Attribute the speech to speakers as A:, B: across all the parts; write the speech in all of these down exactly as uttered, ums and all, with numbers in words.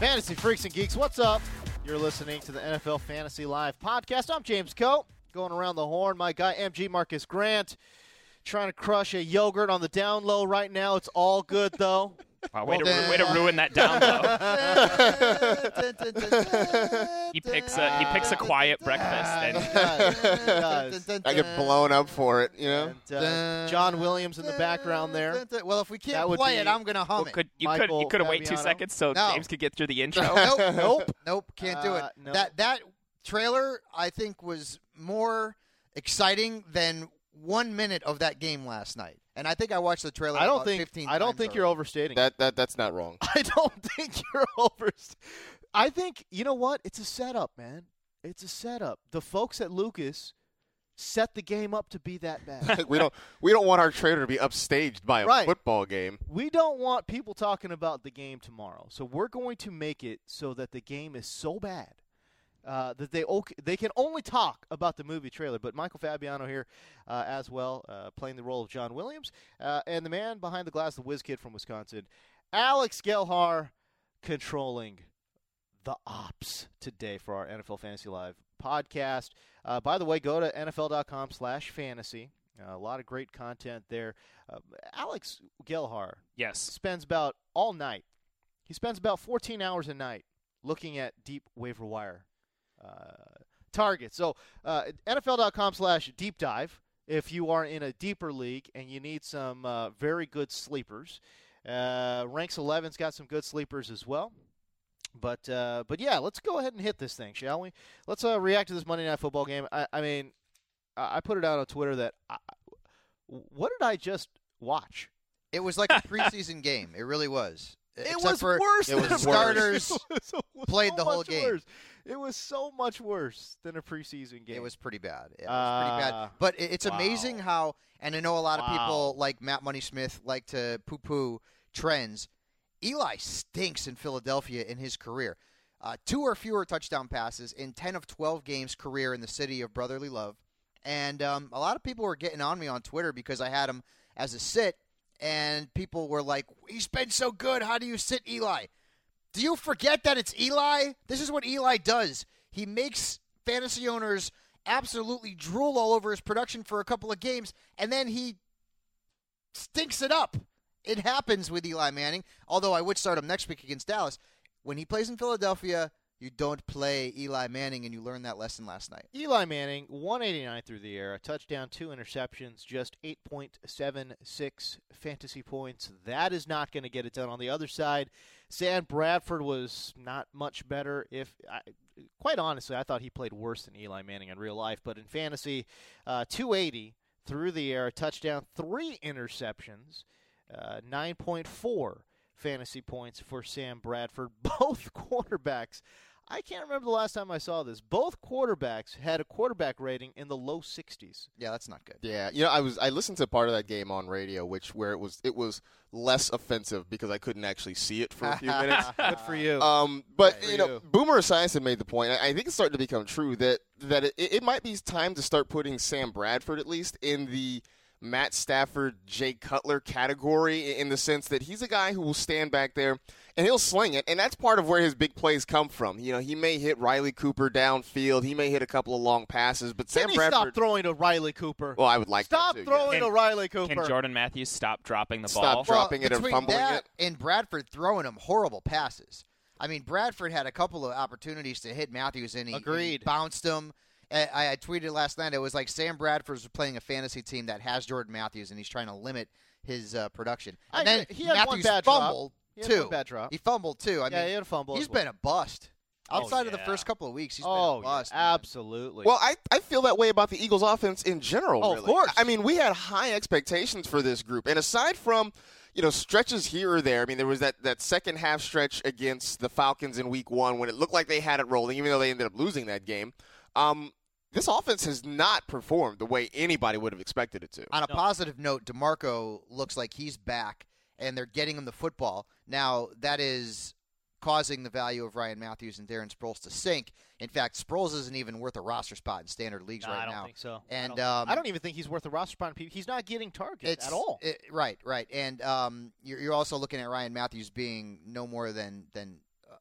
A: Fantasy Freaks and Geeks, what's up? You're listening to the N F L Fantasy Live podcast. I'm James Coe, going around the horn. My guy, M G Marcus Grant, trying to crush a yogurt on the down low right now. It's all good, though.
B: Wow, way, to, way to ruin that down low. he picks a he picks a quiet breakfast. And
A: he does. He does.
C: I get blown up for it, you know.
A: And, uh, John Williams in the background there.
D: Well, if we can't play it, I'm going to hum
B: well, could, you
A: it.
B: could you could have waited two seconds so
D: no.
B: James could get through the intro.
D: nope, nope, nope, can't do it.
A: Uh, no.
D: That that trailer, I think, was more exciting than one minute of that game last night. And I think I watched the trailer.
A: I don't
D: about
A: think.
D: fifteen
A: I don't
D: times
A: think
D: already.
A: you're overstating.
C: That that that's not wrong.
A: I don't think you're overstating. I think you know what? It's a setup, man. It's a setup. The folks at Lucas set the game up to be that bad.
C: we don't we don't want our trailer to be upstaged by a
A: Right.
C: football game.
A: We don't want people talking about the game tomorrow. So we're going to make it so that the game is so bad uh, that they okay, they can only talk about the movie trailer. But Michael Fabiano here uh, as well, uh, playing the role of John Williams. Uh, and the man behind the glass, the whiz kid from Wisconsin, Alex Gelhar, controlling the ops today for our N F L Fantasy Live podcast. Uh, by the way, go to N F L dot com slash fantasy. Uh, a lot of great content there. Uh, Alex Gelhar
B: Yes.
A: spends about all night. He spends about fourteen hours a night looking at deep waiver wire uh, targets. So uh, N F L dot com slash deep dive if you are in a deeper league and you need some uh, very good sleepers. Uh, Ranks eleven's got some good sleepers as well. But uh, but yeah, let's go ahead and hit this thing, shall we? Let's uh, react to this Monday Night Football game. I, I mean, I put it out on Twitter that I, what did I just watch?
D: It was like a preseason game. It really was.
A: It
D: Except
A: was
D: for
A: worse.
D: It
A: than
D: was
A: a
D: starters
A: It was so
D: played the whole
A: much
D: game.
A: worse. It was so much worse than a preseason game.
D: It was pretty bad. It was
A: Uh,
D: pretty bad. But it, it's
A: wow.
D: amazing how, and I know a lot of
A: Wow.
D: people like Matt Money Smith like to poo-poo trends. Eli stinks in Philadelphia in his career. Uh, two or fewer touchdown passes in ten of twelve games career in the city of brotherly love. And um, a lot of people were getting on me on Twitter because I had him as a sit, and people were like, he's been so good. How do you sit Eli? Do you forget that it's Eli? This is what Eli does. He makes fantasy owners absolutely drool all over his production for a couple of games, and then he stinks it up. It happens with Eli Manning, although I would start him next week against Dallas. When he plays in Philadelphia, you don't play Eli Manning, and you learned that lesson last night.
A: Eli Manning, one eighty-nine through the air, a touchdown, two interceptions, just eight point seven six fantasy points. That is not going to get it done. On the other side, Sam Bradford was not much better. If I, quite honestly, I thought he played worse than Eli Manning in real life. But in fantasy, uh, two eighty through the air, a touchdown, three interceptions, uh, nine point four fantasy points for Sam Bradford. Both quarterbacks, I can't remember the last time I saw this. Both quarterbacks had a quarterback rating in the low sixties.
D: Yeah, that's not good.
C: Yeah, you know, I was I listened to part of that game on radio, which where it was it was less offensive because I couldn't actually see it for a few minutes.
A: Good for you.
C: Um, but
A: Good for
C: you know,
A: you.
C: Boomer Esiason made the point. I I think it's starting to become true that that it, it might be time to start putting Sam Bradford at least in the Matt Stafford, Jay Cutler category, in the sense that he's a guy who will stand back there and he'll sling it, and that's part of where his big plays come from. You know, he may hit Riley Cooper downfield, he may hit a couple of long passes, but
A: Can
C: Sam
A: he
C: Bradford.
A: stop throwing to Riley Cooper?
C: Well, I would like
A: Stop
C: that too,
A: throwing
C: yeah.
A: to Riley Cooper.
B: Can Jordan Matthews stop dropping the
C: Stop
B: ball?
C: dro- dropping it and
D: between
C: fumbling
D: that
C: it.
D: and Bradford throwing him horrible passes. I mean, Bradford had a couple of opportunities to hit Matthews, and he, and he
A: Agreed.
D: bounced him. I, I tweeted last night, it was like Sam Bradford's playing a fantasy team that has Jordan Matthews, and he's trying to limit his uh, production.
A: I
D: And then
A: agree. He had one
D: Matthews
A: bad drop.
D: fumbled,
A: He had
D: too.
A: one bad drop.
D: He fumbled, too. I
A: yeah,
D: mean,
A: he had a fumble.
D: he's
A: as well.
D: been a bust.
A: Oh,
D: Outside of the
A: yeah.
D: first couple of weeks, he's
A: oh,
D: been a bust.
A: yeah,
D: man.
A: absolutely.
C: Well, I, I feel that way about the Eagles offense in general,
A: Oh,
C: really.
A: of course.
C: I mean, we had high expectations for this group. And aside from, you know, stretches here or there, I mean, there was that, that second half stretch against the Falcons in week one when it looked like they had it rolling, even though they ended up losing that game. Um, this offense has not performed the way anybody would have expected it to.
D: On a
A: No.
D: positive note, DeMarco looks like he's back, and they're getting him the football. Now, that is causing the value of Ryan Matthews and Darren Sproles to sink. In fact, Sproles isn't even worth a roster spot in standard leagues
A: No,
D: right
A: I don't
D: now.
A: think so.
D: And
A: I don't,
D: um,
A: I don't even think he's worth a roster spot. He's not getting targets
D: It's
A: at all.
D: It, right, right. And um, you're, you're also looking at Ryan Matthews being no more than than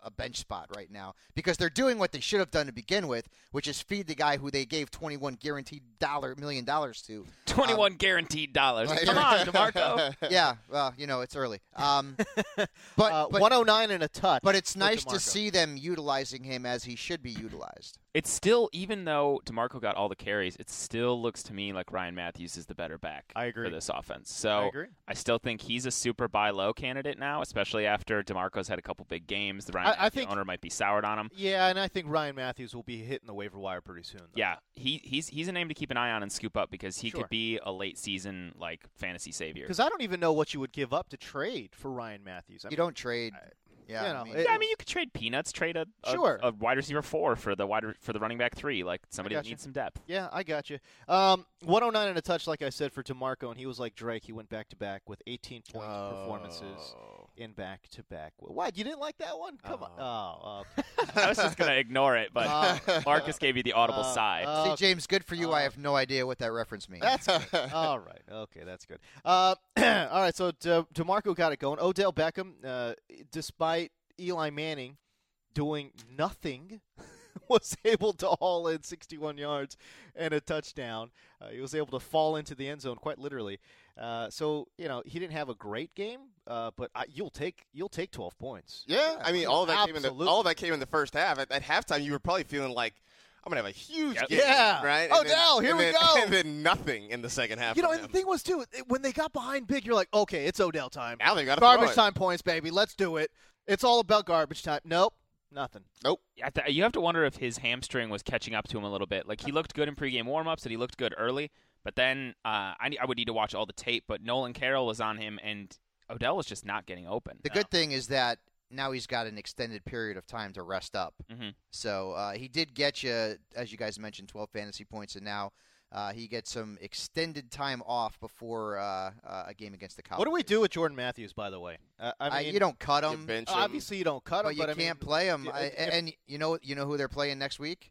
D: a bench spot right now because they're doing what they should have done to begin with, which is feed the guy who they gave twenty-one guaranteed dollar million dollars to.
B: twenty-one
D: um,
B: guaranteed dollars. Come on, DeMarco.
D: Yeah, well, you know, it's early. Um, but,
A: uh,
D: but
A: one oh nine and a touch.
D: But it's
A: for
D: nice
A: DeMarco.
D: to see them utilizing him as he should be utilized.
B: It's still, even though DeMarco got all the carries, it still looks to me like Ryan Matthews is the better back
A: I agree.
B: for this offense. So
A: I agree.
B: I still think he's a super buy low candidate now, especially after DeMarco's had a couple big games. The Ryan
A: I- I
B: Matthews
A: think-
B: owner might be soured on him.
A: Yeah, and I think Ryan Matthews will be hitting the waiver wire pretty soon. Though.
B: Yeah, he he's he's a name to keep an eye on and scoop up because he
A: Sure.
B: could be a late season like fantasy savior.
A: Because I don't even know what you would give up to trade for Ryan Matthews. I
D: You
A: mean,
D: don't trade.
A: I-
D: Yeah,
A: you know,
D: I mean,
A: it-
B: Yeah, I mean you could trade peanuts, trade a, a
A: Sure.
B: a wide receiver four for the wide re- for the running back three, like somebody that
A: gotcha.
B: needs some depth.
A: Yeah, I got you. Um, one oh nine and a touch, like I said, for DeMarco, and he was like Drake. He went back to back with eighteen point performances in back to back. What? You didn't like that one? Come on. Oh, okay.
B: I was just gonna ignore it, but
A: Uh,
B: Marcus gave you the audible
A: uh,
B: sigh.
A: uh,
D: See, James, good for you.
A: uh,
D: I have no idea what that reference means.
A: That's good. All right. Okay, that's good. Uh, all right, so De- DeMarco got it going. Odell Beckham, uh, despite Eli Manning doing nothing, was able to haul in sixty-one yards and a touchdown. Uh, he was able to fall into the end zone, quite literally. Uh, so you know he didn't have a great game, uh, but I, you'll take you'll take twelve points.
C: Yeah, I mean, all of that came in the
A: Absolutely.
C: all of that came in the first half. At, at halftime, you were probably feeling like, I'm gonna have a huge
B: Yep.
C: game,
A: Yeah.
C: right?
A: Oh,
C: And then-
A: now, here
C: and
A: we
C: then-
A: go.
C: And then nothing in the second half.
A: You know,
C: from
A: and the
C: him.
A: thing was too, it- when they got behind big, you're like, okay, it's Odell time.
C: Now they got to
A: Garbage time points, baby. Let's do it. It's all about garbage time. Nope, nothing.
B: Yeah, th- you have to wonder if his hamstring was catching up to him a little bit. Like he looked good in pregame warmups, and he looked good early. But then uh, I, ne- I would need to watch all the tape. But Nolan Carroll was on him, and Odell was just not getting open.
D: The good thing is that now he's got an extended period of time to rest up.
B: hmm
D: So uh, he did get you, as you guys mentioned, twelve fantasy points, and now uh, he gets some extended time off before uh, uh, a game against the Cowboys.
A: What do we do with Jordan Matthews, by the way? Uh, I
D: I
A: mean,
D: you don't cut
C: You
D: him,
C: bench him.
A: obviously you don't cut him,
D: but you
A: I
D: can't
A: mean,
D: play him.
A: if-
D: I,
A: if-
D: and you know, you know who they're playing next week?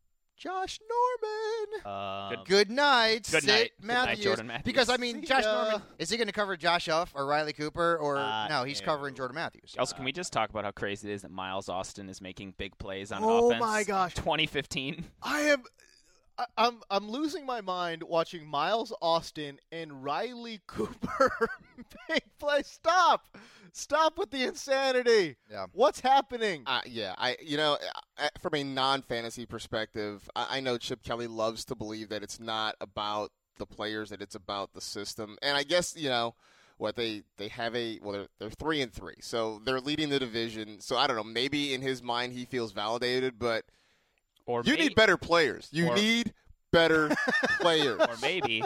D: Josh Norman.
A: Um,
D: Good night,
B: Good
D: Sit
B: night. Good night,
D: Matthews.
B: Jordan Matthews.
D: Because I mean,
A: See
D: Josh
A: ya.
D: Norman is he going to cover Josh Huff or Riley Cooper or
A: Uh,
D: no? He's
A: no.
D: covering Jordan Matthews.
B: Also, can we just talk about how crazy it is that Miles Austin is making big plays on
A: Oh,
B: offense?
A: my gosh.
B: twenty fifteen.
A: I am. I, I'm I'm losing my mind watching Miles Austin and Riley Cooper big play. Stop, stop with the insanity.
D: Yeah.
A: What's happening?
C: Uh, yeah, I you know, uh, from a non-fantasy perspective, I, I know Chip Kelly loves to believe that it's not about the players, that it's about the system, and I guess you know what they they have a well they're, they're three and three, so they're leading the division. So I don't know, maybe in his mind he feels validated, but
B: Or
C: you
B: may-
C: need better players. You
B: or-
C: need better players.
B: Or maybe.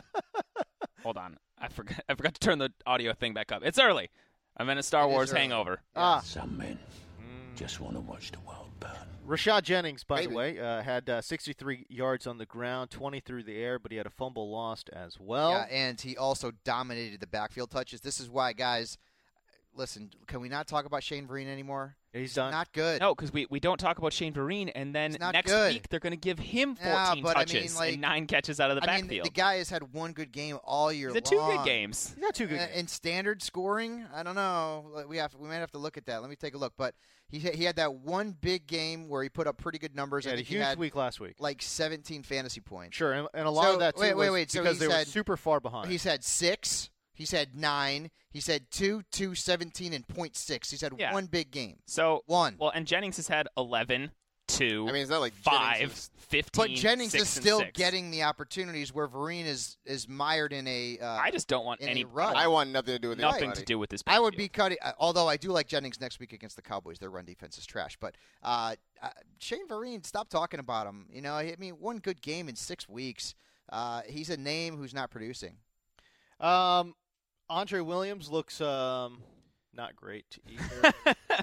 B: Hold on, I forgot. I forgot to turn the audio thing back up. It's early. I'm in a Star
D: It is
B: Wars
D: early.
B: hangover.
A: Ah,
E: Some men just want to watch the world burn.
A: Rashad Jennings, by
C: Maybe.
A: the way, uh, had uh, sixty-three yards on the ground, twenty through the air, but he had a fumble lost as well.
D: Yeah, and he also dominated the backfield touches. This is why, guys, listen, can we not talk about Shane Vereen anymore?
A: He's done.
D: Not good.
B: No, because we, we don't talk about Shane Vereen, and then
D: He's not
B: next
D: good.
B: week they're going to give him
D: Yeah,
B: fourteen
D: but I mean,
B: touches
D: like-
B: and nine catches out of the
D: I mean,
B: backfield.
D: the guy has had one good game all year
B: He's had two
D: long.
B: good games.
A: He's got two good
D: Uh,
A: games.
D: in standard scoring, I don't know. Like, We have we might have to look at that. Let me take a look. But he ha- he had that one big game where he put up pretty good numbers.
A: He
D: I
A: had a
D: think he
A: huge
D: had
A: week last week.
D: like seventeen fantasy points.
A: Sure, and, and a lot
D: So,
A: of that too
D: wait, wait,
A: was
D: wait, so
A: because
D: he
A: they were
D: said-
A: super far behind.
D: He's had six. He's had nine. He's had two, two, seventeen, and point six. He's had
B: Yeah.
D: one big game.
B: So,
D: One.
B: well, and Jennings has had eleven, two,
C: I mean, it's not like
B: five,
C: Jennings is-
B: fifteen,
D: But Jennings
B: six,
D: is
B: and
D: still
B: six.
D: getting the opportunities where Vereen is is mired in a. Uh,
B: I just don't want
D: in a
B: any
D: rut.
C: I want nothing to do with
B: nothing
C: anybody.
B: to do with this.
D: I would
B: backfield.
D: be cutting. Uh, although I do like Jennings next week against the Cowboys. Their run defense is trash. But uh, uh, Shane Vereen, stop talking about him. You know, I mean, one good game in six weeks. Uh, he's a name who's not producing.
A: Um, Andre Williams looks um not great either.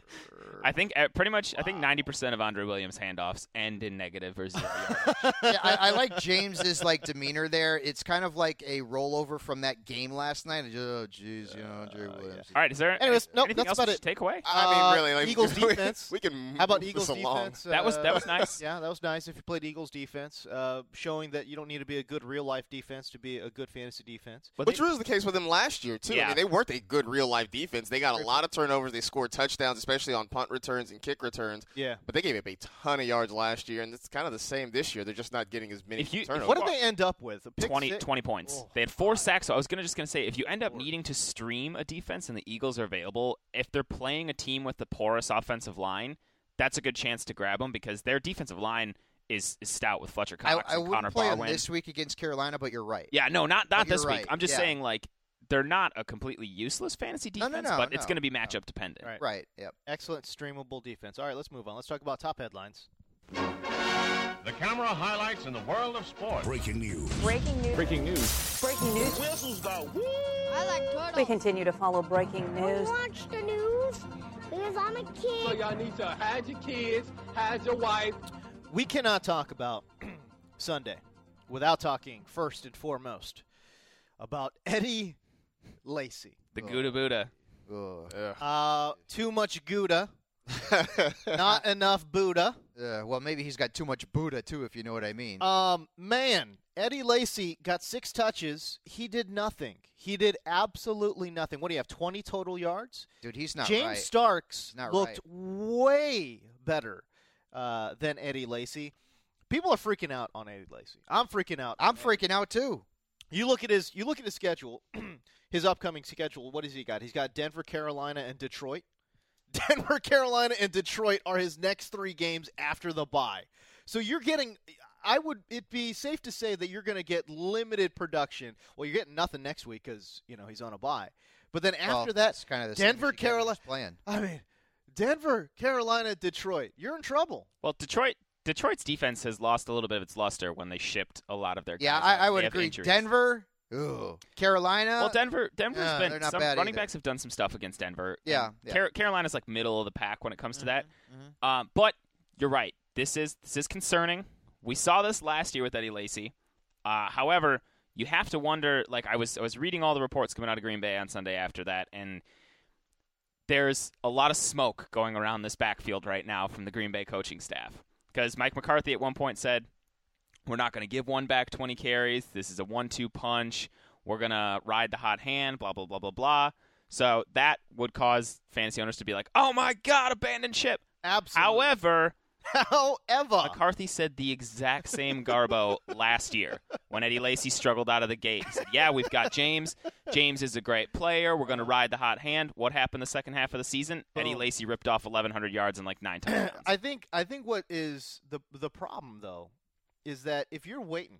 B: I think uh, pretty much. I think ninety percent of Andre Williams' handoffs end in negative or zero yards.
D: Yeah, I, I like James's like demeanor there. It's kind of like a rollover from that game last night. Oh, jeez, you know, Andre
A: Uh,
D: Williams.
B: All right, is there
A: Anyways, nope,
B: anything
A: that's
B: else
A: about
B: we
A: it.
B: should take away?
C: I
A: Uh,
C: mean, really, like,
A: Eagles
C: we,
A: defense.
C: We can.
A: How about
C: move
A: Eagles
C: this along.
A: defense?
B: That was- that was
A: Uh,
B: nice.
A: Yeah, that was nice. If you played Eagles defense, uh, showing that you don't need to be a good real life defense to be a good fantasy defense.
B: But
C: Which
B: they-
C: was the case with them last year too.
B: Yeah.
C: I mean, they weren't a good real life defense. They got a lot of turnovers. They scored touchdowns, especially on punt returns and kick returns.
A: Yeah.
C: But they gave up a ton of yards last year, and it's kind of the same this year. They're just not getting as many
B: If you- if-
C: turnovers.
A: What did they end up with? A pick
B: twenty,
A: six?
B: twenty points.
A: Oh,
B: they had four
A: God.
B: sacks. So I was gonna just going to say, if you end up needing to stream a defense and the Eagles are available, if they're playing a team with the porous offensive line, that's a good chance to grab them because their defensive line is, is stout with Fletcher
D: I,
B: Cox
D: I
B: and
D: wouldn't
B: Connor
D: play him
B: Barwin.
D: this week against Carolina, but you're right.
B: Yeah, no, not not
D: You're
B: this
D: right.
B: week. I'm just
D: Yeah.
B: saying, like, they're not a completely useless fantasy
D: No,
B: defense,
D: no, no,
B: but it's
D: no,
B: going to be
D: no.
B: matchup dependent.
A: Right.
D: Right. Yep.
A: Excellent streamable defense. All right, let's move on. Let's talk about top headlines.
F: The camera highlights in the world of sports.
E: Breaking news.
G: Breaking news.
F: Breaking news.
G: Breaking news.
F: Whistles go woo!
H: I like turtles.
G: We continue to follow breaking
H: I
G: news.
H: watch the news because I'm a kid.
I: So y'all need to hide your kids, hide your wife.
A: We cannot talk about Sunday without talking first and foremost about Eddie Lacy.
B: The Gouda Buddha.
D: Ugh.
A: Uh, too much Gouda, not enough Buddha.
D: Uh, well, maybe he's got too much Buddha too, if you know what I mean.
A: Um, man, Eddie Lacy got six touches. He did nothing. He did absolutely nothing. What do you have? Twenty total yards.
D: Dude, he's not
A: James
D: right.
A: Starks
D: Not
A: looked
D: right.
A: way better uh, than Eddie Lacy. People are freaking out on Eddie Lacy. I'm freaking out.
D: I'm
A: on Eddie.
D: freaking out too.
A: You look at his. You look at his schedule. His upcoming schedule. What has he got? He's got Denver, Carolina, and Detroit. Denver, Carolina, and Detroit are his next three games after the bye. So you're getting. I would. It be safe to say that you're going to get limited production. Well, you're getting nothing next week because you know he's on a bye. But then after
D: Well,
A: that,
D: it's kind of the same
A: Denver,
D: as you get when
A: Carolina.
D: he's playing.
A: I mean, Denver, Carolina, Detroit. You're in trouble.
B: Well, Detroit Detroit's defense has lost a little bit of its luster when they shipped a lot of their guys.
D: Yeah,
B: out.
D: I, I would
B: They have
D: agree.
B: injuries.
D: Denver, ugh. Carolina.
B: Well, Denver, Denver's
D: uh,
B: been
D: they're not
B: some
D: bad
B: running
D: either.
B: backs have done some stuff against Denver.
D: Yeah,
B: and
D: yeah.
B: Car- Carolina's like middle of the pack when it comes to that.
D: mhm.
B: Um, but you're right. This is this is concerning. We saw this last year with Eddie Lacy. Uh, however, you have to wonder. Like I was, I was reading all the reports coming out of Green Bay on Sunday after that, and there's a lot of smoke going around this backfield right now from the Green Bay coaching staff because Mike McCarthy at one point said, "We're not going to give one back twenty carries. This is a one two punch. We're going to ride the hot hand, blah, blah, blah, blah, blah." So that would cause fantasy owners to be like, oh, my God, abandon ship.
A: Absolutely.
B: However,
A: However,
B: McCarthy said the exact same garbo last year when Eddie Lacy struggled out of the gate. He said, yeah, we've got James. James is a great player. We're going to ride the hot hand. What happened the second half of the season? Eddie
A: Boom.
B: Lacy ripped off eleven hundred yards and like nine touchdowns.
A: I think I think what is the the problem though is that if you're waiting,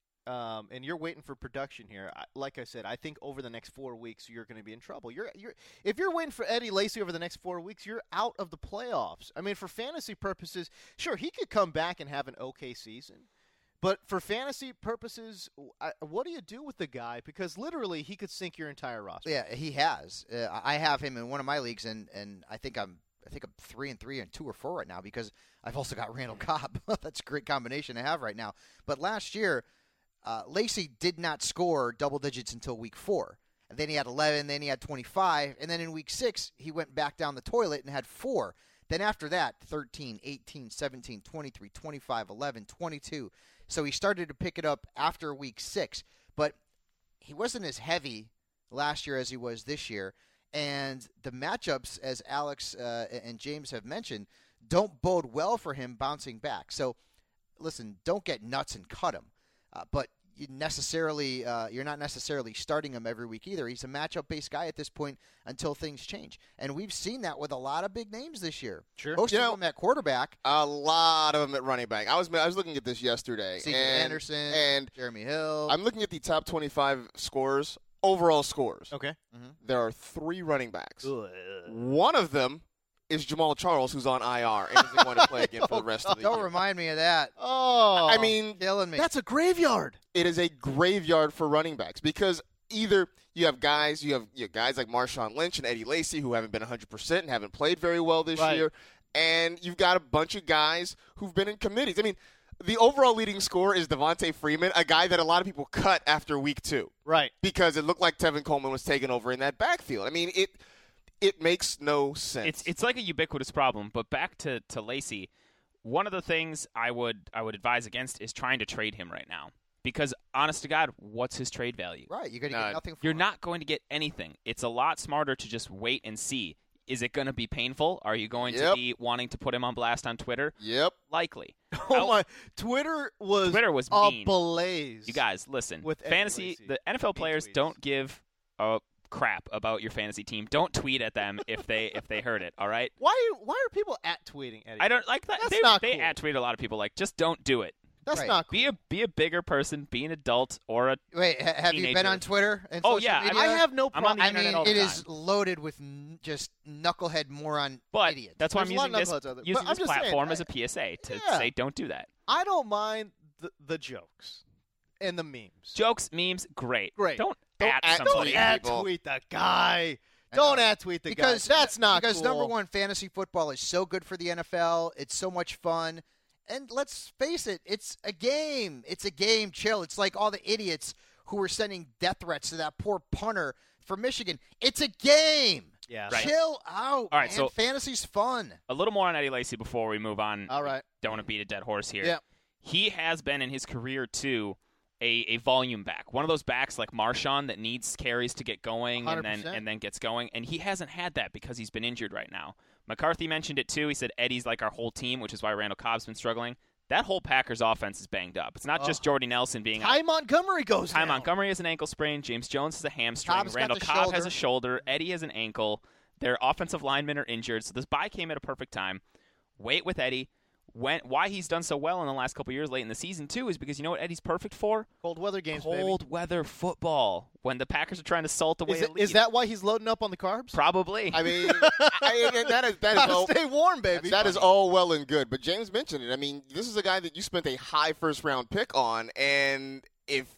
A: um, and you're waiting for production here, I, like I said, I think over the next four weeks you're going to be in trouble. You're you're if you're waiting for Eddie Lacy over the next four weeks, you're out of the playoffs. I mean, for fantasy purposes, sure he could come back and have an okay season. But for fantasy purposes, I, what do you do with the guy? Because literally, he could sink your entire roster.
D: Yeah, he has. Uh, I have him in one of my leagues, and, and I think I'm I think I'm three and three and two or four right now because I've also got Randall Cobb. That's a great combination to have right now. But last year, uh, Lacy did not score double digits until week four. And then he had eleven, then he had twenty-five, and then in week six, he went back down the toilet and had four. Then after that, thirteen, eighteen, seventeen, twenty-three, twenty-five, eleven, twenty-two. So he started to pick it up after week six. But he wasn't as heavy last year as he was this year. And the matchups, as Alex uh, and James have mentioned, don't bode well for him bouncing back. So, listen, don't get nuts and cut him. Uh, but you necessarily, uh, you're not necessarily starting him every week either. He's a matchup-based guy at this point until things change. And we've seen that with a lot of big names this year.
A: Sure.
D: Most
C: You
D: of
C: know-
D: them at quarterback.
C: A lot of them at running back. I was I was looking at this yesterday.
D: C J
C: and,
D: Anderson,
C: And
D: Jeremy Hill.
C: I'm looking at the top twenty-five scores, overall scores.
A: Okay.
C: There are three running backs.
A: Ugh.
C: One of them is Jamal Charles, who's on I R and isn't going to play again for the rest of the
D: Don't
C: year.
D: remind me of that.
A: Oh,
C: I mean,
D: Killing me.
A: that's a graveyard.
C: it is a graveyard for running backs because either you have guys, you have, you have guys like Marshawn Lynch and Eddie Lacy who haven't been one hundred percent and haven't played very well this
A: Right.
C: year, and you've got a bunch of guys who've been in committees. I mean, the overall leading scorer is Devontae Freeman, a guy that a lot of people cut after week two
A: Right.
C: because it looked like Tevin Coleman was taking over in that backfield. I mean, it it makes no sense.
B: It's it's like a ubiquitous problem. But back to, to Lacy, one of the things I would I would advise against is trying to trade him right now. Because honest to God, what's his trade value?
D: right. You're going to
C: Nah,
D: get nothing for
B: You're
D: him.
B: not going to get anything. It's a lot smarter to just wait and see. Is it going to be painful? Are you going
C: Yep.
B: to be wanting to put him on blast on Twitter?
C: Yep.
B: Likely.
A: Oh my! Twitter was
B: Twitter was
A: a
B: mean.
A: blaze.
B: You guys, listen.
A: With Eddie
B: fantasy,
A: Lacy.
B: the N F L
A: Mean
B: players
A: tweets.
B: don't give a crap about your fantasy team. Don't tweet at them if they if they heard it. All right.
A: Why? Why are people at tweeting Eddie?
B: I don't like that.
A: That's
B: they
A: not
B: they
A: cool.
B: at tweet a lot of people. Like, just don't do it.
A: That's
D: Right.
A: not cool.
B: Be a be a bigger person. Be an adult or a.
D: Wait, ha- have you been
B: Teenager.
D: on Twitter and
B: Oh,
D: social
B: yeah,
D: media?
A: I have no
B: I'm
A: problem.
B: on the
D: I
B: internet
D: mean,
B: all the
D: it
B: time.
D: is loaded with n- just knucklehead moron
B: But
D: idiots.
B: that's why I'm
A: There's a lot
B: using
A: of
B: this
A: knuckleheads out there.
B: using
A: But I'm
B: this
A: just saying,
B: platform
A: I-
B: as a P S A to
A: Yeah.
B: say don't do that.
A: I don't mind the, the jokes and the memes.
B: Jokes, memes, great.
A: Great.
B: Don't,
C: Don't
B: at
C: at
B: somebody.
A: Don't at
C: people.
A: tweet the guy.
D: I
A: Don't
D: know.
A: at tweet the
D: because
A: guy. That's not
D: because
A: cool.
D: number one, fantasy football is so good for the N F L. It's so much fun, and let's face it, it's a game. It's a game. Chill. It's like all the idiots who were sending death threats to that poor punter from Michigan. It's a game.
A: Yeah.
B: Right.
D: Chill out.
B: All right,
D: man.
B: so-
D: fantasy's fun.
B: A little more on Eddie Lacy before we move on.
A: All right.
B: Don't want to beat a dead horse here.
A: Yeah.
B: He has been in his career too a, a volume back. One of those backs like Marshawn that needs carries to get going and then
A: one hundred percent.
B: and then gets going. And he hasn't had that because he's been injured right now. McCarthy mentioned it too. He said Eddie's like our whole team, which is why Randall Cobb's been struggling. That whole Packers offense is banged up. It's not just
A: Oh.
B: Jordy Nelson being
A: Ty Montgomery goes
B: Ty
A: down.
B: Montgomery has an ankle sprain. James Jones has a hamstring.
D: Cobb's got
B: Randall
D: the
B: Cobb has
D: shoulder.
B: a shoulder. Eddie has an ankle. Their offensive linemen are injured. So this bye came at a perfect time. Wait with Eddie. When, why he's done so well in the last couple years late in the season, too, is because you know what Eddie's perfect for?
A: Cold weather games,
B: Cold weather football. When the Packers are trying to salt away
A: baby. Is,
B: a
A: it,
B: lead.
A: is that why he's loading up on the carbs?
B: Probably.
C: I mean, I, and that is that is
A: Gotta
C: all,
A: stay warm, baby.
C: that is all well and good. But James mentioned it. I mean, this is a guy that you spent a high first round pick on, and if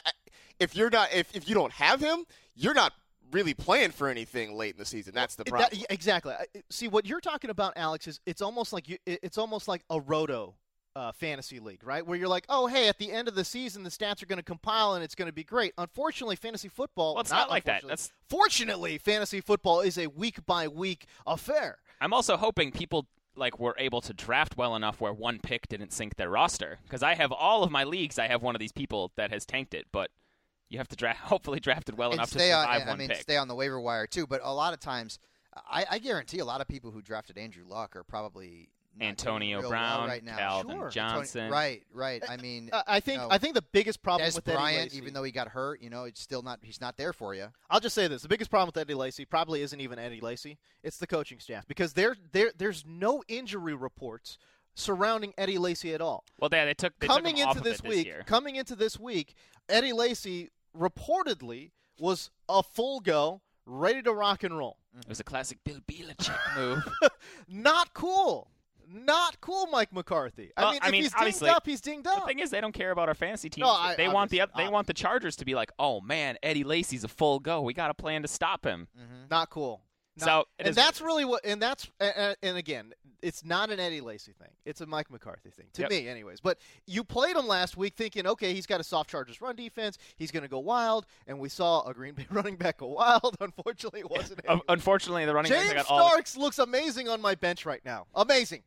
C: if you're not if, if you don't have him, you're not really playing for anything late in the season. That's the
A: That-
C: problem.
A: yeah, exactly. I- See, what you're talking about, Alex, is it's almost like you, it- it's almost like a roto uh, fantasy league, right? Where you're like, oh, hey, at the end of the season, the stats are going to compile and it's going to be great. Unfortunately, fantasy football.
B: Well, it's not like that.
A: unfortunately,
B: That's-
A: Fortunately, fantasy football is a week by week affair.
B: I'm also hoping people like were able to draft well enough where one pick didn't sink their roster. Because I have all of my leagues, I have one of these people that has tanked it, but you have to draft, hopefully drafted well
D: and
B: enough to
D: stay on,
B: survive
D: I
B: one
D: mean,
B: pick.
D: stay on the waiver wire too. But a lot of times, I, I guarantee a lot of people who drafted Andrew Luck are probably not doing
B: Antonio
D: real
B: Brown,
D: well right now.
B: Calvin
A: Sure.
B: Johnson.
D: Antoni- right, right. I mean,
A: Uh, I think
D: no.
A: I think the biggest problem
D: Des
A: with Eddie
D: Bryant,
A: Lacy,
D: even though he got hurt, you know, it's still not. He's not there for you.
A: I'll just say this: the biggest problem with Eddie Lacy probably isn't even Eddie Lacy; it's the coaching staff because there there there's no injury reports surrounding Eddie Lacy at all.
B: Well, they, they took they
A: coming
B: took him off
A: into
B: of
A: this
B: it
A: week,
B: year.
A: coming into this week, Eddie Lacy reportedly was a full go, ready to rock and roll.
B: It was a classic Bill Belichick move.
A: Not cool. Not cool, Mike McCarthy. I
B: Well,
A: mean,
B: I
A: if
B: mean,
A: he's dinged
B: obviously,
A: up, he's dinged
B: The
A: up.
B: thing is, they don't care about our fantasy teams.
A: No, I-
B: they want the
A: obviously,
B: they want the Chargers to be like, oh man, Eddie Lacy's a full go. We got a plan to stop him.
A: Not cool. Not-
B: So it
A: and
B: is
A: that's
B: what it
A: really what. And that's and, and again, it's not an Eddie Lacy thing. It's a Mike McCarthy thing to
B: Yep.
A: me, anyways. But you played him last week, thinking, okay, he's got a soft Chargers run defense. He's going to go wild, and we saw a Green Bay running back go wild. Unfortunately, it wasn't.
B: Um,
A: him.
B: unfortunately, the running
A: James
B: back got all. the-
A: Starks looks amazing on my bench right now. Amazing.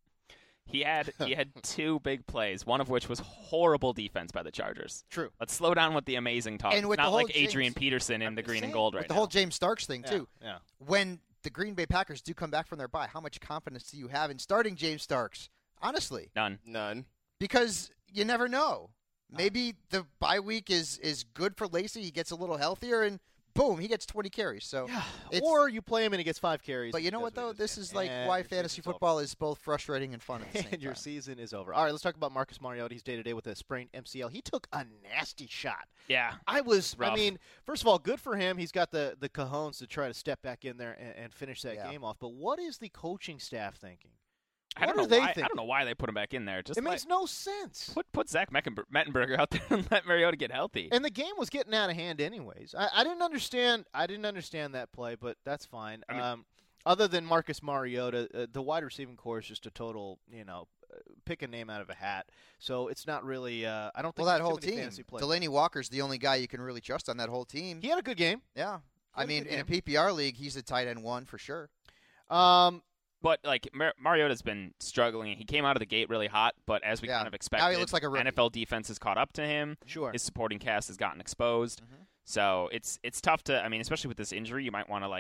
B: He had he had two big plays, one of which was horrible defense by the Chargers.
A: True.
B: Let's slow down with the amazing talk.
D: And
B: It's
D: with the
B: not
D: whole
B: like Adrian
D: James-
B: Peterson in
A: I'm
B: the
A: just
B: green and
A: saying,
B: gold
D: With
B: right
D: the
B: now.
D: whole James Starks thing
A: Yeah,
D: too.
A: yeah.
D: When the Green Bay Packers do come back from their bye, how much confidence do you have in starting James Starks? Honestly,
B: None.
C: None.
D: because you never know. Maybe the bye week is is good for Lacy. He gets a little healthier, and boom, he gets twenty carries. So, it's-
A: Or you play him and he gets five carries.
D: but you know
A: That's
D: what though?
A: it
D: This is like
A: And
D: why
A: your
D: fantasy
A: season's over.
D: football is both frustrating and fun at the same
A: And your
D: time.
A: season is over. All right, let's talk about Marcus Mariota. He's day to day with a sprained M C L. He took a nasty shot.
B: Yeah.
A: I was,
B: Rough.
A: I mean, first of all, good for him. He's got the, the cajones to try to step back in there and, and finish that
D: Yeah.
A: game off. But what is the coaching staff thinking?
B: I don't
A: What
B: know
A: are they
B: why. I
A: thinking?
B: don't know why they put him back in there. Just
A: It
B: like,
A: makes no sense.
B: put put Zach Meckenber- Mettenberger out there and let Mariota get healthy.
A: And the game was getting out of hand, anyways. I, I didn't understand. I didn't understand that play, but that's fine.
B: I mean-
A: um, other than Marcus Mariota, uh, the wide receiving core is just a total, you know, uh, pick a name out of a hat. So it's not really. Uh, I don't think
D: Well, that
A: there's too
D: whole
A: many
D: team.
A: fantasy plays.
D: Delaney Walker's the only guy you can really trust on that whole team.
A: He had a good game.
D: Yeah. I
A: had a
D: mean,
A: good
D: in a
A: game.
D: P P R league, he's a tight end one for sure.
A: Um,
B: But like Mar- Mariota's been struggling. He came out of the gate really hot, but as we
D: Yeah.
B: kind of expected,
D: Now he looks like a rookie.
B: N F L defense has caught up to him.
A: sure.
B: His supporting cast has gotten exposed.
D: Mhm.
B: So it's it's tough to. I mean, especially with this injury, you might want to like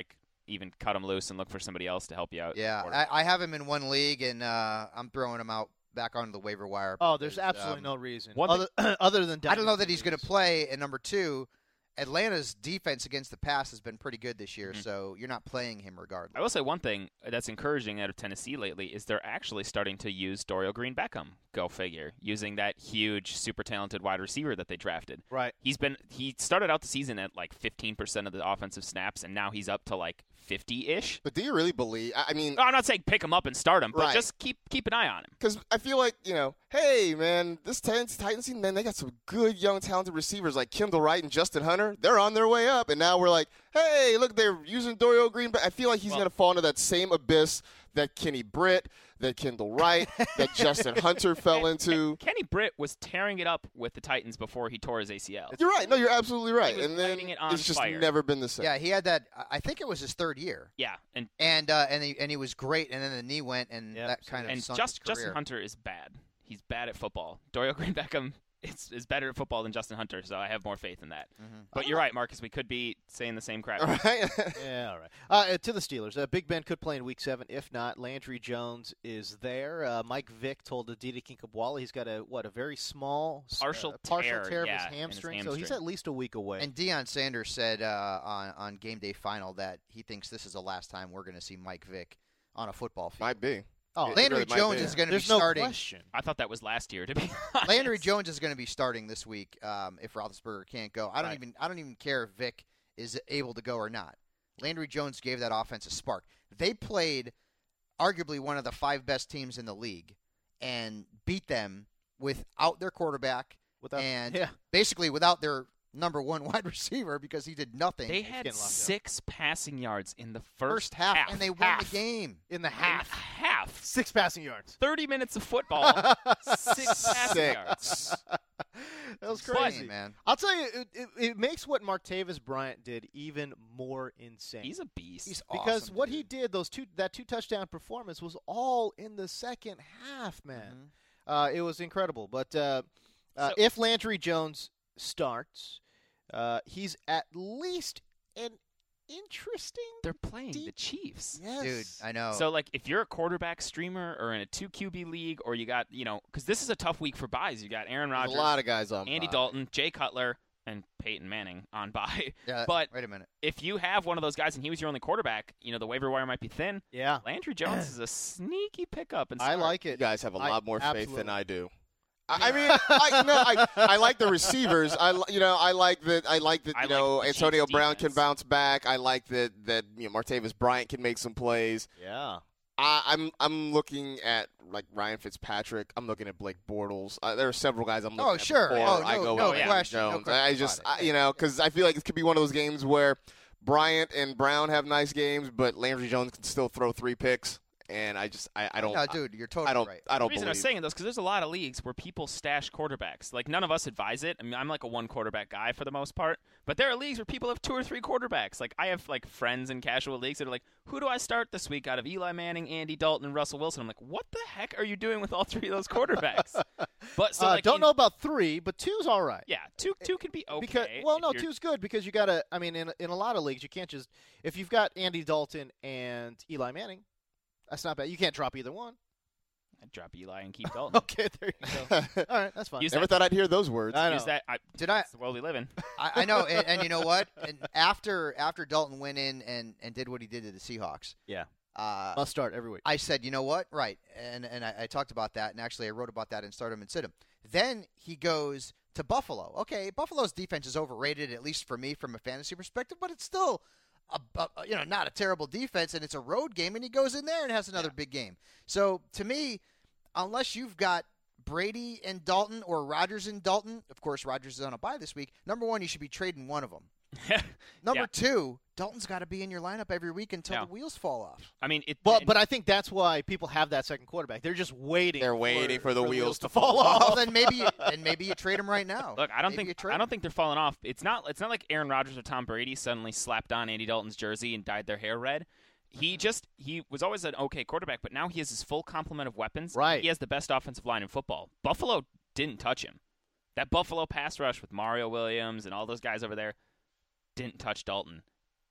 B: even cut him loose and look for somebody else to help you out.
D: Yeah, I, I have him in one league, and uh, I'm throwing him out back onto the waiver wire.
A: Oh, there's
D: because,
A: absolutely
D: um,
A: no reason
B: one
A: other, other than
D: I don't know that he's going to play. And number two, Atlanta's defense against the pass has been pretty good this year,
B: Mm-hmm.
D: so you're not playing him regardless.
B: I will say one thing that's encouraging out of Tennessee lately is they're actually starting to use Dorial Green-Beckham. Go figure. Using that huge, super talented wide receiver that they drafted.
A: Right.
B: He's been he started out the season at like fifteen percent of the offensive snaps, and now he's up to like fifty-ish.
C: But do you really believe? I I mean,
B: No, I'm not saying pick him up and start him, but
C: Right.
B: just keep keep an eye on him.
C: because I feel like, you know, hey, man, this Titans, Titans team, man, they got some good, young, talented receivers like Kendall Wright and Justin Hunter. They're on their way up. And now we're like, hey, look, they're using Dorial Green. But I feel like he's
B: Well-
C: going to fall into that same abyss that Kenny Britt, that Kendall Wright, that Justin Hunter fell into.
B: Kenny Britt was tearing it up with the Titans before he tore his A C L.
C: You're right. No, you're absolutely right.
B: He was
C: And then
B: lighting it on
C: it's just
B: fire.
C: never been the same.
D: Yeah, he had that. I think it was his third year,
B: Yeah, and
D: and uh, and he and he was great, and then the knee went, and
A: Yep.
D: that kind of
B: and
D: sunk
B: just,
D: his career.
B: Justin Hunter is bad. He's bad at football. Dorial Green-Beckham is, is better at football than Justin Hunter, so I have more faith in that.
D: Mm-hmm.
B: But you're right, Marcus. We could be saying the same crap.
C: All right.
A: Yeah, all right. Uh, to the Steelers, uh, Big Ben could play in Week Seven. If not, Landry Jones is there. Uh, Mike Vick told Aditi Kinkabwala he's got a what a very small
B: Partial
A: uh, partial
B: tear,
A: tear of
B: yeah,
A: his
B: in his
A: hamstring, so he's
B: hamstring.
A: at least a week away.
D: And Deion Sanders said uh, on on game day final that he thinks this is the last time we're going to see Mike Vick on a football field.
C: Might be.
A: oh,
C: It
D: Landry
C: really might
D: Jones
C: be.
D: is going to be
A: there's no
D: starting.
A: question.
B: I thought that was last year, to be honest.
D: Landry Jones is going to be starting this week um, if Roethlisberger can't go. I don't
A: Right.
D: even I don't even care if Vic is able to go or not. Landry Jones gave that offense a spark. They played arguably one of the five best teams in the league and beat them without their quarterback
A: Without,
D: and
A: yeah.
D: basically without their number one wide receiver because he did nothing.
B: They
A: getting
B: had
A: locked up.
B: six passing yards in the first,
D: first half, and they won
A: half.
D: the game.
A: in the
B: half.
A: half,
B: Half.
A: six passing yards.
B: thirty minutes of football, six passing yards.
C: Six.
A: That was
B: But-
A: crazy,
D: Insane, man.
A: I'll tell you, it, it, it makes what Martavis Bryant did even more insane.
B: He's a beast.
D: He's
A: because
D: awesome,
A: what
D: dude.
A: he did, those two that two touchdown performance was all in the second half, man.
D: Mhm.
A: Uh, it was incredible. But uh, uh,
B: So-
A: if Landry Jones starts, uh, he's at least an interesting.
B: They're playing the
A: deep-
B: Chiefs.
A: Yes.
D: Dude, I know.
B: So, like, if you're a quarterback streamer or in a two Q B league, or you got, you know, because this is a tough week for buys. You got Aaron
C: There's
B: Rodgers,
C: a lot of guys on
B: Andy
C: bye.
B: Dalton, Jay Cutler, and Peyton Manning on bye.
D: yeah,
B: but
D: wait a minute.
B: if you have one of those guys and he was your only quarterback, you know, the waiver wire might be thin.
A: Yeah,
B: Landry Jones is a sneaky pickup. And
A: I like
C: You
A: it.
C: guys have a
A: I-
C: lot more faith
A: absolutely.
C: than I do. I I mean, I, no, I, I like the receivers. I, li- you know, I like that. I like that.
B: I
C: You
B: like
C: know,
B: the
C: Antonio
B: Chiefs'
C: Brown can
B: defense.
C: bounce back. I like that. That you know, Martavis Bryant can make some plays.
A: Yeah.
C: I, I'm I'm looking at like Ryan Fitzpatrick. I'm looking at Blake Bortles. Uh, there are several guys I'm looking
D: Oh,
C: at
D: sure.
C: before
D: Oh,
C: I
D: no-
C: go
D: no
C: with Landry
D: question, no
C: Jones.
D: question
C: I just
D: about it.
C: I, you know because I feel like it could be one of those games where Bryant and Brown have nice games, but Landry Jones can still throw three picks. And I just I, I don't
D: No, dude, you're totally
C: I don't
D: right.
C: I
B: The
C: don't
B: reason
C: believe.
B: I'm saying this because there's a lot of leagues where people stash quarterbacks. Like none of us advise it. I mean, I'm like a one quarterback guy for the most part. But there are leagues where people have two or three quarterbacks. Like I have like friends in casual leagues that are like, who do I start this week out of Eli Manning, Andy Dalton, and Russell Wilson? I'm like, what the heck are you doing with all three of those quarterbacks? But so
A: uh,
B: like,
A: don't
B: in-
A: know about three, but two's all right.
B: Yeah, two two can be okay.
A: Because well,
B: if
A: no,
B: you're-
A: two's good because you got to. I mean, in in a lot of leagues, you can't just if you've got Andy Dalton and Eli Manning, that's not bad. You can't drop either one.
B: I'd drop Eli and keep Dalton.
A: Okay, there you go. All right, that's fine.
B: Use
C: Never
B: that,
C: thought I'd hear those words.
A: I know.
B: use that. I,
D: Did I?
B: It's the world we live in.
D: I, I know, and, and you know what? And after after Dalton went in and, and did what he did to the Seahawks,
A: Yeah,
D: uh,
A: must start every week.
D: I said, you know what? Right, and and I, I talked about that, and actually I wrote about that in Stardom and Sit 'em. Then he goes to Buffalo. Okay, Buffalo's defense is overrated, at least for me, from a fantasy perspective, but it's still, a, a, you know, not a terrible defense, and it's a road game, and he goes in there and has another big game. So to me, unless you've got Brady and Dalton or Rodgers and Dalton, of course Rodgers is on a bye this week. Number one, you should be trading one of them. Number
B: Yeah.
D: two, Dalton's got to be in your lineup every week until
B: Yeah.
D: the wheels fall off.
B: I mean, it.
A: Well,
B: and-
A: but I think that's why people have that second quarterback. They're just waiting.
C: They're waiting for the wheels to
A: fall
C: fall
A: off.
D: Well, then maybe you, then maybe you trade him right now.
B: Look, I don't
D: Maybe you
B: think
D: trade
B: I
D: him.
B: don't think they're falling off. It's not it's not like Aaron Rodgers or Tom Brady suddenly slapped on Andy Dalton's jersey and dyed their hair red. He just he was always an okay quarterback, but now he has his full complement of weapons.
A: Right.
B: He has the best offensive line in football. Buffalo didn't touch him. That Buffalo pass rush with Mario Williams and all those guys over there didn't touch Dalton.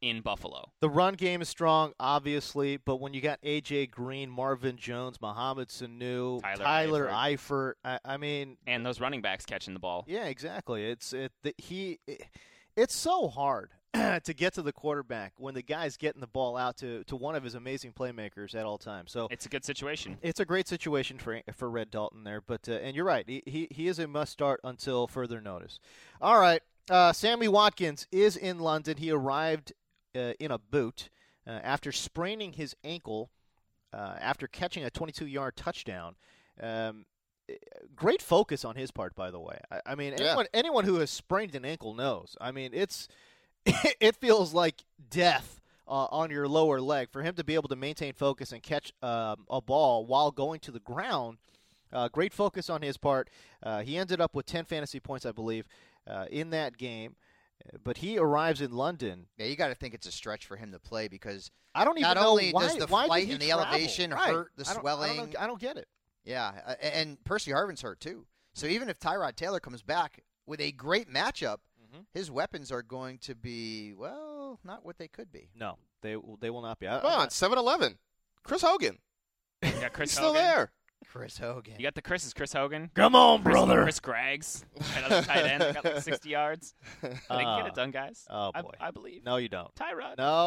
B: in Buffalo.
A: The run game is strong, obviously, but when you got A J. Green, Marvin Jones, Mohamed Sanu,
B: Tyler
A: Tyler
B: Eifert.
A: Eifert, I, I mean,
B: And those running backs catching the ball.
A: yeah, exactly. It's it the, he. It, it's so hard to get to the quarterback when the guy's getting the ball out to, to one of his amazing playmakers at all times. So
B: It's a good situation.
A: it's a great situation for for Red Dalton there. But uh, and you're right, he, he he is a must start until further notice. All right, uh, Sammy Watkins is in London. He arrived uh, in a boot uh, after spraining his ankle uh, after catching a twenty-two-yard touchdown. Um, great focus on his part, by the way. I, I mean,
C: Yeah.
A: anyone anyone who has sprained an ankle knows. I mean, it's it feels like death uh, on your lower leg. For him to be able to maintain focus and catch um, a ball while going to the ground, uh, great focus on his part. Uh, he ended up with ten fantasy points, I believe, uh, in that game. But he arrives in London.
D: Yeah, you got to think it's a stretch for him to play because
A: I don't even
D: not
A: know
D: only
A: why,
D: does the
A: why did
D: flight
A: he
D: and the
A: travel?
D: elevation
A: Right.
D: hurt the
A: I don't- I
D: swelling.
A: don't, know- I don't get it.
D: Yeah, uh, and Percy Harvin's hurt too. So even if Tyrod Taylor comes back with a great matchup,
A: Mm-hmm.
D: his weapons are going to be, well, not what they could be.
A: No, they they will not be. I,
C: Come on, seven eleven. Chris Hogan.
B: You got Chris
C: He's
B: Hogan.
C: still there.
D: Chris Hogan.
B: You got the Chris is Chris Hogan.
A: Come on,
B: Chris,
A: brother.
B: Chris Greggs. Another tight end. that got like sixty yards. I think get
A: Uh,
B: it done, guys.
A: oh,
B: I-
A: boy.
B: I, believe.
A: No, you don't.
B: Tyrod.
A: No.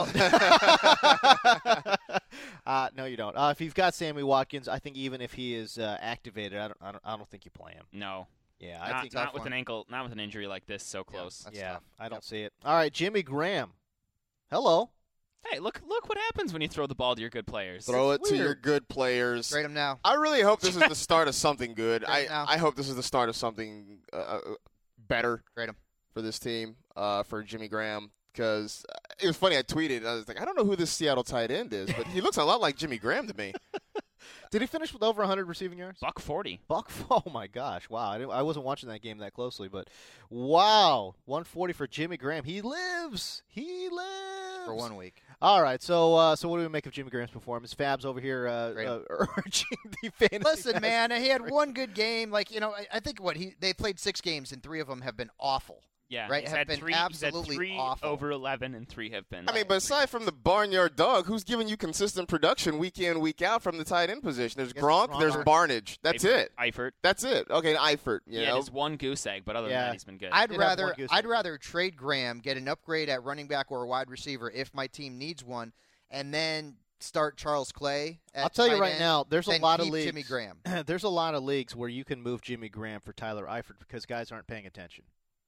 A: uh, no, you don't. Uh, if you've got Sammy Watkins, I think even if he is uh, activated, I don't, I don't. I don't think you play him.
B: No.
A: Yeah, I
B: Not,
A: think.
B: not with
D: one.
B: an ankle. Not with an injury like this. So close.
D: That's
A: yeah,
D: tough.
A: I don't
D: Yep.
A: see it. All right, Jimmy Graham. Hello.
B: Hey, look! Look what happens when you throw the ball to your good players.
C: Throw it
A: It's
C: to your
A: weird.
C: good players.
D: Trade him now.
C: I really hope this is the start of something good. I,
D: Right now.
C: I hope this is the start of something uh, uh, better
D: Trade him.
C: for this team, uh, for Jimmy Graham. Because it was funny, I tweeted, I was like, I don't know who this Seattle tight end is, but he looks a lot like Jimmy Graham to me.
A: Did he finish with over one hundred receiving yards?
B: Buck forty.
A: Buck. Oh my gosh! Wow, I, didn't, I wasn't watching that game that closely, but wow, one forty for Jimmy Graham. He lives. He lives
D: For one week.
A: All right, so uh, so what do we make of Jimmy Graham's performance? Fab's over here uh,
D: Great.
A: uh, urging the fantasy.
D: Listen, man,
A: guys.
D: he had one good game. Like, you know, I, I think what he they played six games and three of them have been awful.
B: Yeah,
D: Right,
B: He's
D: have
B: had
D: been
B: three,
D: absolutely
B: he's had three
D: awful.
B: over eleven, and three have been.
C: I mean, but aside from the barnyard dog, who's giving you consistent production week in, week out from the tight end position? There's
A: Guess
C: Gronk,
A: Gronk.
C: there's Barnage. That's
B: Eifert,
C: it.
B: Eifert.
C: That's it. Okay, and Eifert. You
B: Yeah,
C: know?
B: just one goose egg, but other
A: Yeah.
B: than that, he's been good.
D: I'd
A: Did have
D: rather
A: one goose
D: I'd
A: egg.
D: rather trade Graham, get an upgrade at running back or a wide receiver if my team needs one, and then start Charles Clay. At
A: I'll tell you
D: tight
A: right
D: end,
A: now, there's a
D: then
A: lot of
D: keep
A: leagues.
D: Jimmy Graham.
A: There's a lot of leagues where you can move Jimmy Graham for Tyler Eifert because guys aren't paying attention.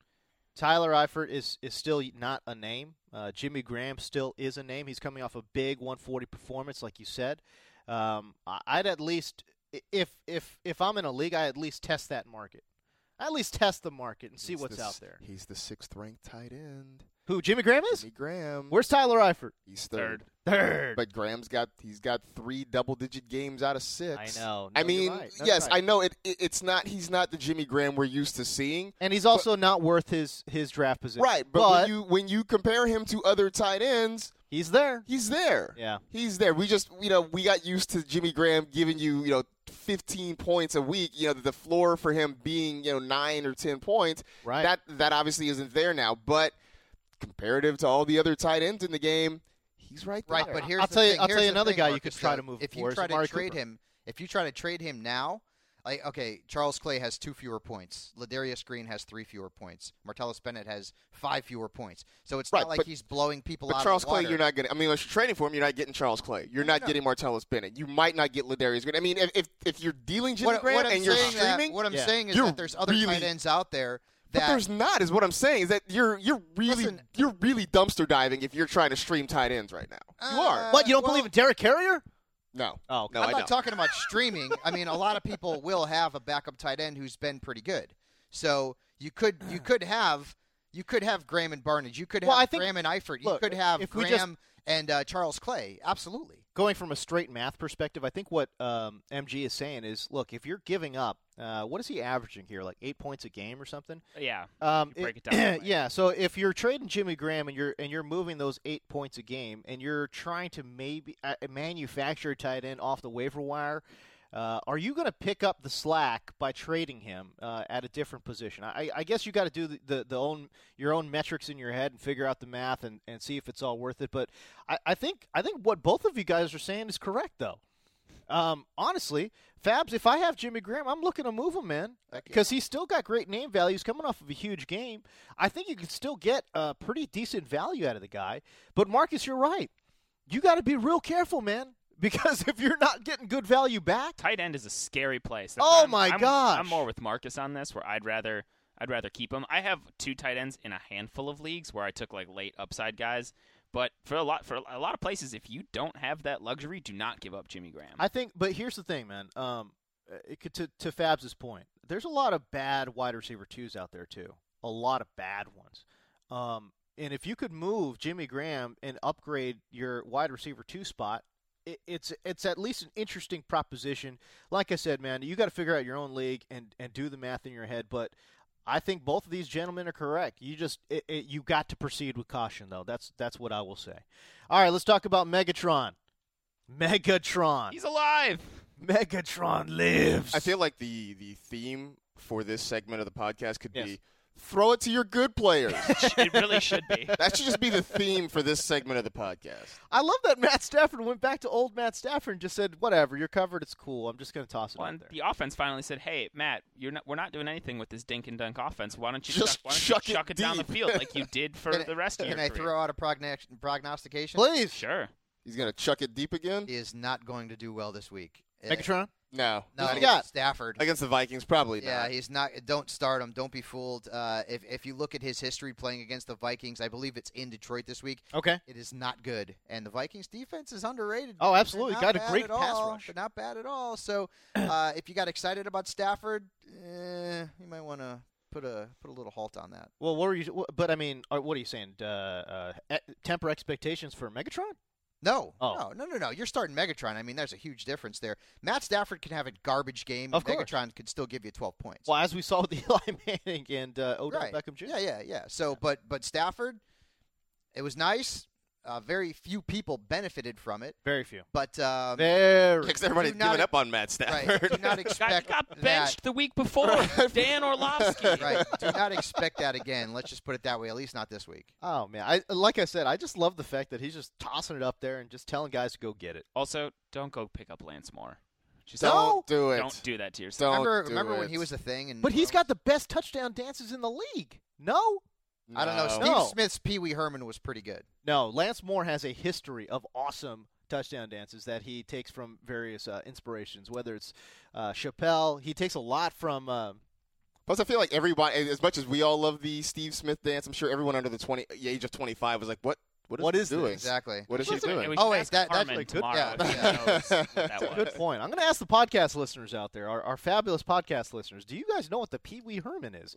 A: Tyler Eifert is, is still not a name. Uh, Jimmy Graham still is a name. He's coming off a big one forty performance, like you said. Um, I- I'd at least, if if if I'm in a league, I at least test that market. I at least test the market and see
C: He's
A: what's
C: the,
A: out
C: s-
A: there.
C: He's the sixth ranked tight end.
A: Who Jimmy Graham is?
C: Jimmy Graham.
A: Where's Tyler Eifert?
C: He's third.
A: Third.
C: But Graham's got he's got three double digit games out of six.
A: I know.
C: I
A: No,
C: mean,
A: you're right. No,
C: yes,
A: you're right.
C: I know it, it. It's not. He's not the Jimmy Graham we're used to seeing.
A: And he's also not worth his, his draft position.
C: Right, but,
A: but
C: when you when you compare him to other tight ends,
A: he's there.
C: he's there.
A: Yeah.
C: He's there. We just you know we got used to Jimmy Graham giving you you know fifteen points a week. You know the floor for him being you know nine or ten points.
A: Right.
C: That that obviously isn't there now. But comparative to all the other tight ends in the game, he's right there.
D: Right, but here's
A: I'll
D: the
A: tell you-
D: thing.
A: I'll
D: Here's
A: tell you
D: the
A: another
D: thing,
A: guy you
D: Marcus,
A: could try
D: though.
A: to move
D: If
A: for
D: you
A: is
D: try to
A: Amari
D: trade
A: Cooper.
D: him, if you try to trade him now, like okay, Charles Clay has two fewer points. Ladarius Green has three fewer points. Martellus Bennett has five fewer points. So it's
C: Right,
D: not like
C: but-
D: he's blowing people
C: But
D: out
C: Charles
D: of the water.
C: Clay, you're not getting. I mean, unless you're trading for him, you're not getting Charles Clay. You're
D: No,
C: not
D: no.
C: getting Martellus Bennett. You might not get Ladarius Green. I mean, if if, if you're dealing Jimmy
D: what,
C: Graham
D: what I'm
C: and you're
D: saying that-
C: streaming,
D: what I'm
A: Yeah.
D: saying is
C: You're
D: that there's other
C: really-
D: tight ends out there
C: but
D: that
C: there's not. Is what I'm saying. Is that you're you're really
D: Listen-
C: you're really dumpster diving if you're trying to stream tight ends right now. you are.
D: Uh,
A: What, you don't
D: well-
A: believe in Derek Carrier?
C: No.
A: Oh, okay.
C: No,
D: I'm
C: I
D: not
C: don't.
D: talking about streaming. I mean, a lot of people will have a backup tight end who's been pretty good. So you could you could have you could have Graham and Barnage. You could have
A: Well, I think-
D: Graham and Eifert. You
A: look,
D: could have
A: if we
D: Graham and uh, Charles Clay. Absolutely.
A: Going from a straight math perspective, I think what um, M G is saying is, look, if you're giving up, uh, what is he averaging here, like eight points a game or something?
B: yeah.
A: Um,
B: You break it down that way.
A: yeah. So if you're trading Jimmy Graham and you're and you're moving those eight points a game, and you're trying to maybe uh, manufacture a tight end off the waiver wire, Uh, are you going to pick up the slack by trading him uh, at a different position? I, I guess you got to do the, the, the own your own metrics in your head and figure out the math and, and see if it's all worth it. But I, I think I think what both of you guys are saying is correct, though. Um, honestly, Fabs, if I have Jimmy Graham, I'm looking to move him, man, because he's still got great name value. He's coming off of a huge game. I think you can still get a pretty decent value out of the guy. But, Marcus, you're right. You got to be real careful, man, because if you're not getting good value back.
B: Tight end is a scary place. That's
A: oh,
B: I'm,
A: my
B: I'm,
A: gosh.
B: I'm more with Marcus on this, where I'd rather I'd rather keep him. I have two tight ends in a handful of leagues where I took, like, late upside guys. But for a lot for a lot of places, if you don't have that luxury, do not give up Jimmy Graham.
A: I think, but here's the thing, man. Um, it could, to to Fabs' point, there's a lot of bad wide receiver twos out there too. A lot of bad ones. Um, and if you could move Jimmy Graham and upgrade your wide receiver two spot, it, it's it's at least an interesting proposition. Like I said, man, you got to figure out your own league and and do the math in your head, but. I think both of these gentlemen are correct. You just it, it, you got to proceed with caution, though. That's that's what I will say. All right, let's talk about Megatron. Megatron.
B: He's alive.
A: Megatron lives.
C: I feel like the the theme for this segment of the podcast could
A: yes.
C: be throw it to your good players.
B: It really should be.
C: That should just be the theme for this segment of the podcast.
A: I love that Matt Stafford went back to old Matt Stafford and just said, "Whatever, you're covered. It's cool. I'm just going to toss it
B: well,
A: out
B: and
A: there."
B: The offense finally said, "Hey, Matt, you're not. We're not doing anything with this dink and dunk offense. Why don't you
C: Just
B: chuck, why don't
C: chuck
B: you
C: it
B: chuck it, down the
C: deep."
B: field like you did for
D: Can
B: the rest of
D: Can
B: your
D: I
B: career?"
D: throw out a prognos- prognostication?
A: Please.
B: Sure.
C: He's going to chuck it deep again?
D: He is not going to do well this week.
A: Megatron.
C: No.
D: No,
A: Who's he got?
D: Stafford.
C: Against the Vikings, probably
D: Yeah,
C: not.
D: he's not. Don't start him. Don't be fooled. Uh, if if you look at his history playing against the Vikings, I believe it's in Detroit this week.
A: Okay.
D: It is not good, and the Vikings defense is underrated.
A: Oh, absolutely.
D: They're
A: Got
D: not
A: a
D: bad
A: great
D: at
A: pass
D: all.
A: rush.
D: They're not bad at all. So, uh, if you got excited about Stafford, eh, you might want to put a put a little halt on that.
A: Well, what were you? But I mean, uh, what are you saying? Uh, uh, e- temper expectations for Megatron?
D: No,
A: Oh.
D: no, no, no, no. You're starting Megatron. I mean, there's a huge difference there. Matt Stafford can have a garbage game.
A: Of
D: and
A: course.
D: Megatron could still give you twelve points.
A: Well, as we saw with Eli Manning and uh, Odell
D: Right.
A: Beckham Junior
D: Yeah, yeah, yeah. So, but but Stafford, it was nice. Uh, very few people benefited from it,
A: Very few.
D: but um,
A: Very.
C: Because everybody's
D: Do not-
C: giving up on Matt Stafford.
D: right, do not
B: Got,
D: expect
B: got
D: that.
B: benched the week before. Dan Orlovsky.
D: Right, do not expect that again. Let's just put it that way. At least not this week.
A: Oh man, I like I said, I just love the fact that he's just tossing it up there and just telling guys to go get it.
B: Also, don't go pick up Lance Moore. Just
C: Don't do it.
B: Don't do that to yourself.
C: Don't
D: remember,
C: do
D: remember
C: it.
D: when he was a thing? And
A: But he's got the best touchdown dances in the league. No,
D: I don't know.
C: No.
D: Steve
A: No.
D: Smith's Pee Wee Herman was pretty good.
A: no. Lance Moore has a history of awesome touchdown dances that he takes from various uh, inspirations. Whether it's uh, Chappelle, he takes a lot from. Uh,
C: Plus, I feel like everybody, as much as we all love the Steve Smith dance, I'm sure everyone under the twenty, age of twenty-five was like, "What? What is,
A: What
C: he
A: is this?
C: doing?
D: Exactly.
C: What is she
B: Listen,
C: doing?"
B: we
D: Oh,
B: should
D: wait,
B: ask
D: that- that's
B: Carmen
A: like good-
B: tomorrow
D: yeah,
B: if he
D: yeah.
B: knows what that was.
A: Good point. I'm going to ask the podcast listeners out there, our, our fabulous podcast listeners. Do you guys know what the Pee Wee Herman is?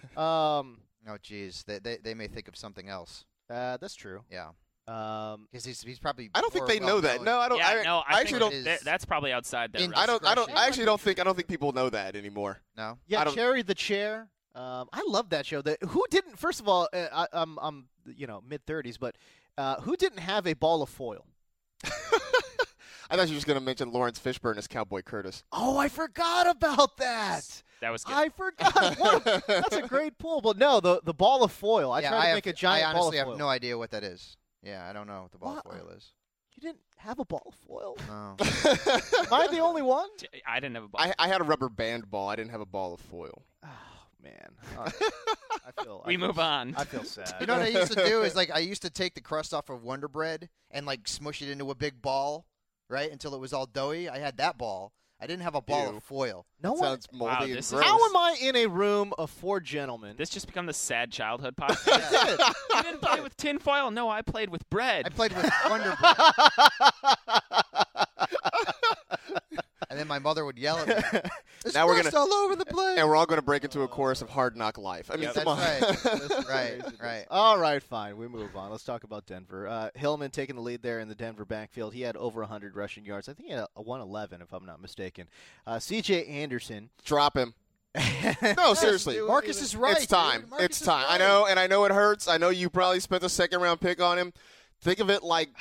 A: um,
D: Oh, geez, they, they they may think of something else.
A: uh, that's true.
D: Yeah,
A: Um,
D: because he's he's probably.
C: I don't think
D: more
C: they know that.
D: well-known.
C: No, I don't.
B: Yeah,
C: I,
B: no, I,
C: I
B: think
C: actually don't.
D: is-
B: that- that's probably outside their
D: In-
B: realm.
C: I don't. I don't.
D: discretion.
C: I actually don't think. I don't think people know that anymore.
D: No.
A: yeah,
C: I don't-
A: Cherry the Chair. Um, I love that show. That who didn't? First of all, uh, I, I'm I'm you know mid thirties, but uh, who didn't have a ball of foil?
C: I thought you were just going to mention Lawrence Fishburne as Cowboy Curtis.
A: Oh, I forgot about that.
B: That was good.
A: I forgot. What a- that's a great pull. But no, the the ball of foil. I
D: yeah,
A: tried to
D: I
A: make
D: have,
A: a giant
D: I
A: ball
D: honestly
A: of foil.
D: have no idea what that is. Yeah, I don't know what the ball
A: What?
D: of foil is.
A: You didn't have a ball of foil?
D: No.
A: Am I the only one?
B: I didn't have a ball.
C: I, I had a rubber band ball. I didn't have a ball of foil.
A: Oh man, All right. I feel.
B: we
A: I feel,
B: move on.
A: I feel sad.
D: You know what I used to do is like I used to take the crust off of Wonder Bread and like smush it into a big ball, right, until it was all doughy. I had that ball. I didn't have a ball
C: Ew.
D: of foil.
A: no one.
C: Sounds moldy
B: Wow,
C: and
B: this is-
C: gross.
A: How am I in a room of four gentlemen?
B: This just become the sad childhood podcast. You didn't play with tin foil? No, I played with bread.
D: I played with Wonder Bread. And then my mother would yell at me. There's
C: Now we're
D: crust
C: gonna-
D: all over the place.
C: And we're all going to break into a chorus of Hard Knock Life. I mean,
A: Yeah,
C: come
D: that's
C: on.
D: right. right, right.
A: All right, fine. We move on. Let's talk about Denver. Uh, Hillman taking the lead there in the Denver backfield. He had over one hundred rushing yards. I think he had a one eleven, if I'm not mistaken. Uh, C J Anderson.
C: Drop him. No, seriously.
D: Marcus is right.
C: It's time.
D: dude. Marcus
C: It's
D: is
C: time. I
D: right.
C: know, and I know it hurts. I know you probably spent a second round pick on him. Think of it like like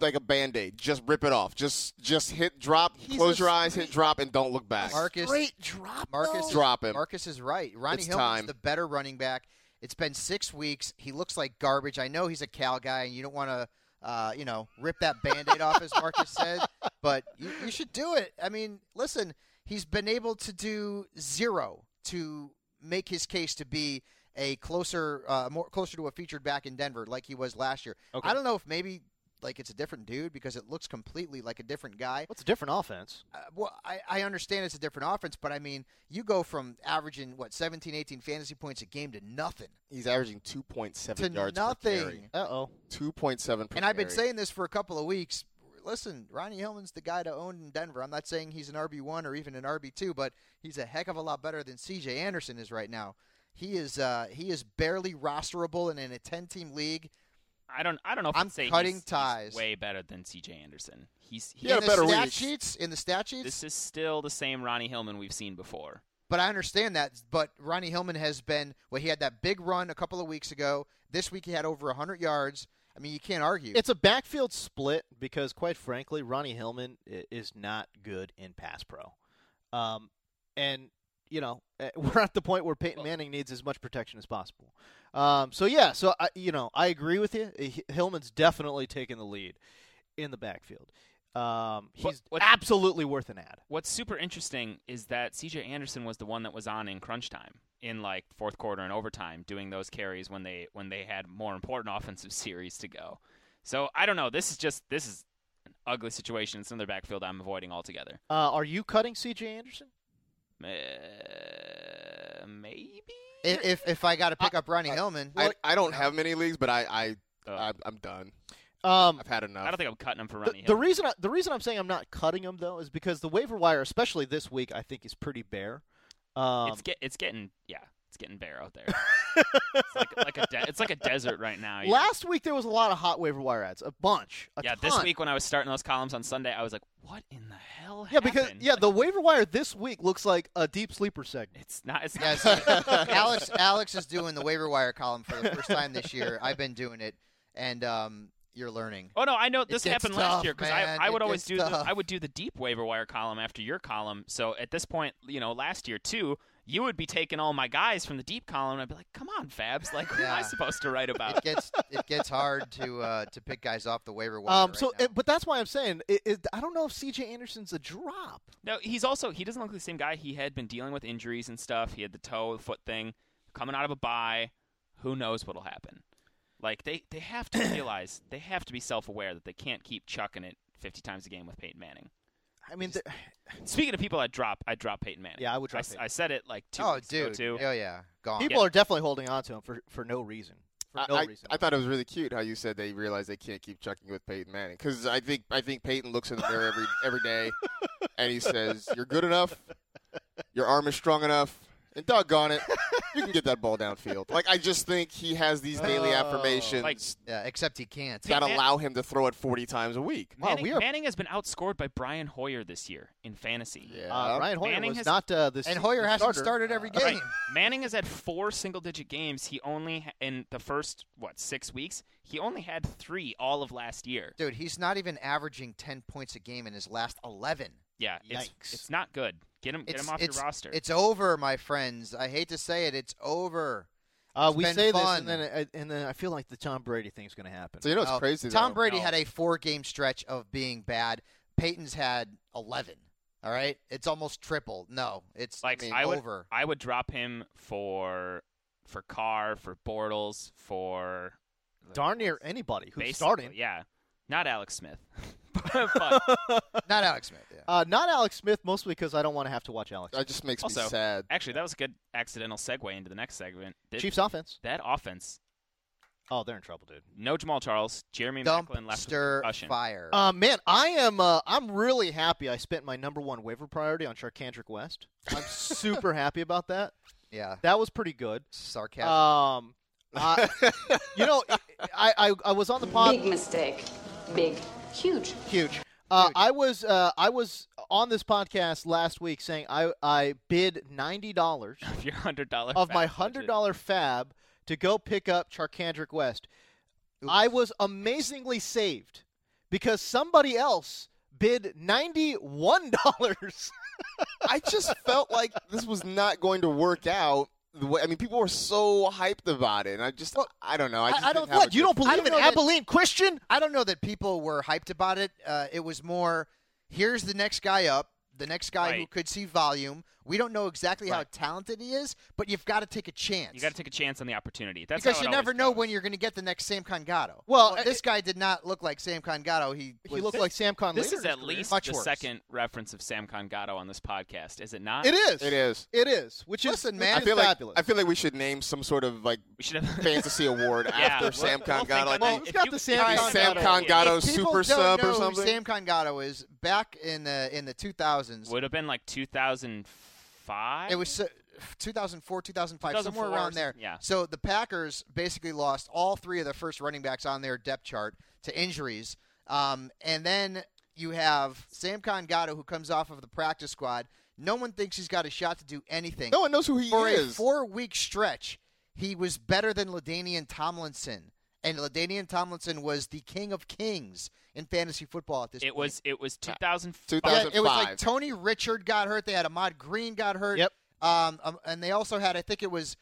C: like a Band-Aid. Just rip it off. Just just hit drop,
A: He's
C: close
A: a
C: your eyes,
A: straight-
C: hit drop, and don't look back.
D: Marcus,
A: Great drop.
D: Marcus,
A: though.
C: Drop him.
D: Marcus is right. Ronnie
C: It's
D: Hillman's
C: time.
D: the better running back. It's been six weeks. He looks like garbage. I know he's a Cal guy, and you don't want to, uh, you know, rip that Band-Aid off, as Marcus said. But you, you should do it. I mean, listen, he's been able to do zero to make his case to be a closer, uh, more closer to a featured back in Denver, like he was last year.
A: Okay.
D: I don't know if maybe like it's a different dude because it looks completely like a different guy.
A: What's a different offense?
D: Uh, well, I, I understand it's a different offense, but I mean, you go from averaging what seventeen, eighteen fantasy points a game to nothing.
C: He's averaging two point seven
D: To
C: yards
D: nothing.
C: per carry.
A: Uh oh.
C: two point seven per
D: And I've been
C: carry.
D: saying this for a couple of weeks. Listen, Ronnie Hillman's the guy to own in Denver. I'm not saying he's an R B one or even an R B two, but he's a heck of a lot better than C J Anderson is right now. He is uh, he is barely rosterable and in a ten-team league.
B: I don't. I don't know if
D: I'm
B: I'd say
D: cutting
B: he's, he's
D: ties.
B: way better than C J Anderson. He's he,
C: He had
D: in
C: a
D: the
C: better
D: stat
C: week.
D: sheets, in the stat sheets,
B: This is still the same Ronnie Hillman we've seen before.
D: but I understand that. But Ronnie Hillman has been well. He had that big run a couple of weeks ago. This week he had over one hundred yards. I mean, you can't argue.
A: It's a backfield split because, quite frankly, Ronnie Hillman i- is not good in pass pro. Um, and, you know, eh, we're at the point where Peyton Manning needs as much protection as possible. Um, so, yeah, so, I, you know, I agree with you. H- Hillman's definitely taking the lead in the backfield. Um, he's
B: What- what-
A: absolutely worth an ad.
B: What's super interesting is that C J Anderson was the one that was on in crunch time, in like fourth quarter and overtime, doing those carries when they when they had more important offensive series to go. So I don't know. This is just this is an ugly situation. It's another backfield I'm avoiding altogether.
A: Uh, are you cutting C J Anderson?
B: Uh, maybe.
D: if, if if I got to pick up Ronnie
C: I-
D: Hillman,
C: I, I don't have many leagues, but I, I,
B: Uh,
C: I I'm done.
A: Um,
C: I've had enough.
B: I don't think I'm cutting him for
A: The,
B: Ronnie
A: the
B: Hillman.
A: reason I, the reason I'm saying I'm not cutting him though is because the waiver wire, especially this week, I think is pretty bare. Um,
B: it's get it's getting yeah, it's getting bare out there. it's like like a de- it's like a desert right now. You-
A: last week there was a lot of hot waiver wire ads, a bunch. A
B: yeah,
A: ton.
B: this week when I was starting those columns on Sunday, I was like, what in the hell?
A: Yeah, because
B: happened?
A: yeah,
B: Like,
A: the waiver wire this week looks like a deep sleeper segment.
B: it's not. It's
D: Yes,
B: not.
D: Alex. Alex is doing the waiver wire column for the first time this year. I've been doing it, and um, you're learning.
B: Oh no, I know this
D: gets
B: happened
D: tough,
B: last year because
D: man.
B: I, I would
D: It
B: always
D: gets
B: do the
D: tough.
B: I would do the deep waiver wire column after your column. So at this point, you know, last year too, you would be taking all my guys from the deep column, and I'd be like, "Come on, Fabs, like who am I
D: Yeah.
B: supposed to write
D: It
B: about?"
D: gets it gets hard to uh, to pick guys off the waiver wire.
A: Um,
D: right
A: so,
D: now.
A: it, but that's why I'm saying it, it, I don't know if C J Anderson's a drop.
B: No, he's also he doesn't look like the same guy. He had been dealing with injuries and stuff. He had the toe foot thing, coming out of a bye. Who knows what'll happen? Like they, they have to realize they have to be self aware that they can't keep chucking it fifty times a game with Peyton Manning.
A: I mean, the-
B: Speaking of people I drop, I drop Peyton Manning.
A: Yeah, I would drop
B: I, s-
A: Peyton.
B: I said it like two
D: oh,
B: weeks ago
D: dude,
B: too.
D: oh yeah, gone.
A: people are definitely holding on to him for, for no reason. For
C: I,
A: no
C: I,
A: reason.
C: I thought it was really cute how you said they realized they can't keep chucking with Peyton Manning because I think I think Peyton looks in the mirror every every day and he says, "You're good enough, your arm is strong enough, and doggone it, you can get that ball downfield." Like I just think he has these daily
A: Oh.
C: affirmations
B: Like-
D: Yeah, except he can't.
C: that
B: Man-
C: allow him to throw it forty times a week.
A: Wow,
B: Manning,
A: we are-
B: Manning has been outscored by Brian Hoyer this year in fantasy.
C: Yeah.
A: uh, Ryan Hoyer
B: Manning
A: was
B: has-
A: not uh, this.
D: And Hoyer
A: the
D: hasn't
A: starter.
D: started every game.
B: Right. Manning has had four single-digit games. He only ha- in the first what six weeks. He only had three all of last year.
D: Dude, he's not even averaging ten points a game in his last eleven.
B: Yeah, it's
A: Yikes.
B: it's not good. Get him get
D: It's,
B: him off
D: it's,
B: your roster.
D: It's over, my friends. I hate to say it. It's over.
A: Uh,
D: It's
A: we
D: been
A: say
D: fun.
A: this, and then uh, and then I feel like the Tom Brady thing's going to happen.
C: So you know what's
D: Oh,
C: crazy?
D: Tom
C: though?
D: Brady
B: No.
D: had a four-game stretch of being bad. Peyton's had eleven. All right, it's almost triple. No, it's
B: like
D: I mean,
B: I would
D: over.
B: I would drop him for for Carr, for Bortles, for
A: Darn near anybody who's
B: basically,
A: starting.
B: Yeah, not Alex Smith. but
D: Not Alex Smith. Yeah.
A: Uh, not Alex Smith, mostly because I don't want to have to watch Alex.
C: That just makes
B: Also,
C: me sad.
B: actually, that was a good accidental segue into the next segment. Did-
A: Chiefs offense.
B: That offense,
A: Oh, they're in trouble, dude.
B: no Jamal Charles, Jeremy Maclin left with
D: Dumpster
B: concussion.
D: fire.
A: Uh, man, I am. Uh, I'm really happy. I spent my number one waiver priority on Charkandrick West. I'm super happy about that.
D: yeah.
A: That was pretty good.
D: Sarcasm.
A: Um, uh, you know, I, I I was on the pod.
G: Big mistake. Big. Huge.
A: Huge. Uh, I was uh, I was on this podcast last week saying I I bid ninety dollars
B: Of your hundred dollar
A: of my hundred dollar fab to go pick up Charkandrick West. I was amazingly saved because somebody else bid ninety-one dollars.
C: I just felt like this was not going to work out. The way, I mean, people were so hyped about it, and I just, well, I don't know. I, just
D: I don't-
C: didn't have
A: What,
C: a
A: you
C: good
A: don't believe
D: don't
A: in
D: know that-
A: Abilene Christian?
D: I don't know that people were hyped about it. Uh, it was more, here's the next guy up, the next guy who
B: Right.
D: could see volume. We don't know exactly how
B: Right.
D: talented he is, but you've got to take a chance.
B: You got to take a chance on the opportunity. That's
D: because
B: how
D: you
B: it
D: never
B: always
D: know
B: goes.
D: when you're going to get the next Sam Congato.
A: Well,
D: this guy did not look like Sam Congato. He
A: He
D: was-
A: looked like Sam Con
B: This
A: later
B: is
A: in
B: at
A: his career.
B: least
D: Much
B: the
D: worse.
B: second reference of Sam Congato on this podcast, is it not?
A: It is.
C: It is.
A: It is. Which
D: Listen,
A: is
D: man,
A: which
C: I
A: is
C: feel like
A: fabulous.
C: I feel like we should name some sort of like
B: We should have.
C: fantasy award
B: Yeah,
C: after
B: well,
C: Sam
B: we'll think
C: Congato.
B: on
C: Like,
B: that.
A: Well, who's
B: If
A: got
B: you-
A: the Sam
B: if
C: maybe
B: you-
C: Sam
A: Congato?
C: Congato
D: If people
C: super
D: don't
C: sub
D: know
C: or
D: who
C: something.
D: Sam Congato is back in the in the two thousands.
B: Would have been like two thousand five.
D: It was uh, two thousand four, two thousand five, somewhere
B: two thousand four,
D: around there.
B: yeah.
D: So the Packers basically lost all three of their first running backs on their depth chart to injuries. Um, and then you have Sam Congato, who comes off of the practice squad. No one thinks he's got a shot to do anything.
C: No one knows who he
D: For
C: is.
D: a four-week stretch, he was better than LaDainian Tomlinson. And LaDainian Tomlinson was the king of kings in fantasy football at this
B: It
D: point.
B: was. It was two thousand.
C: two
D: Yeah,
C: thousand five.
D: it was like Tony Richard got hurt. They had Ahmad Green got hurt.
A: Yep.
D: Um, um, and they also had, I think it was,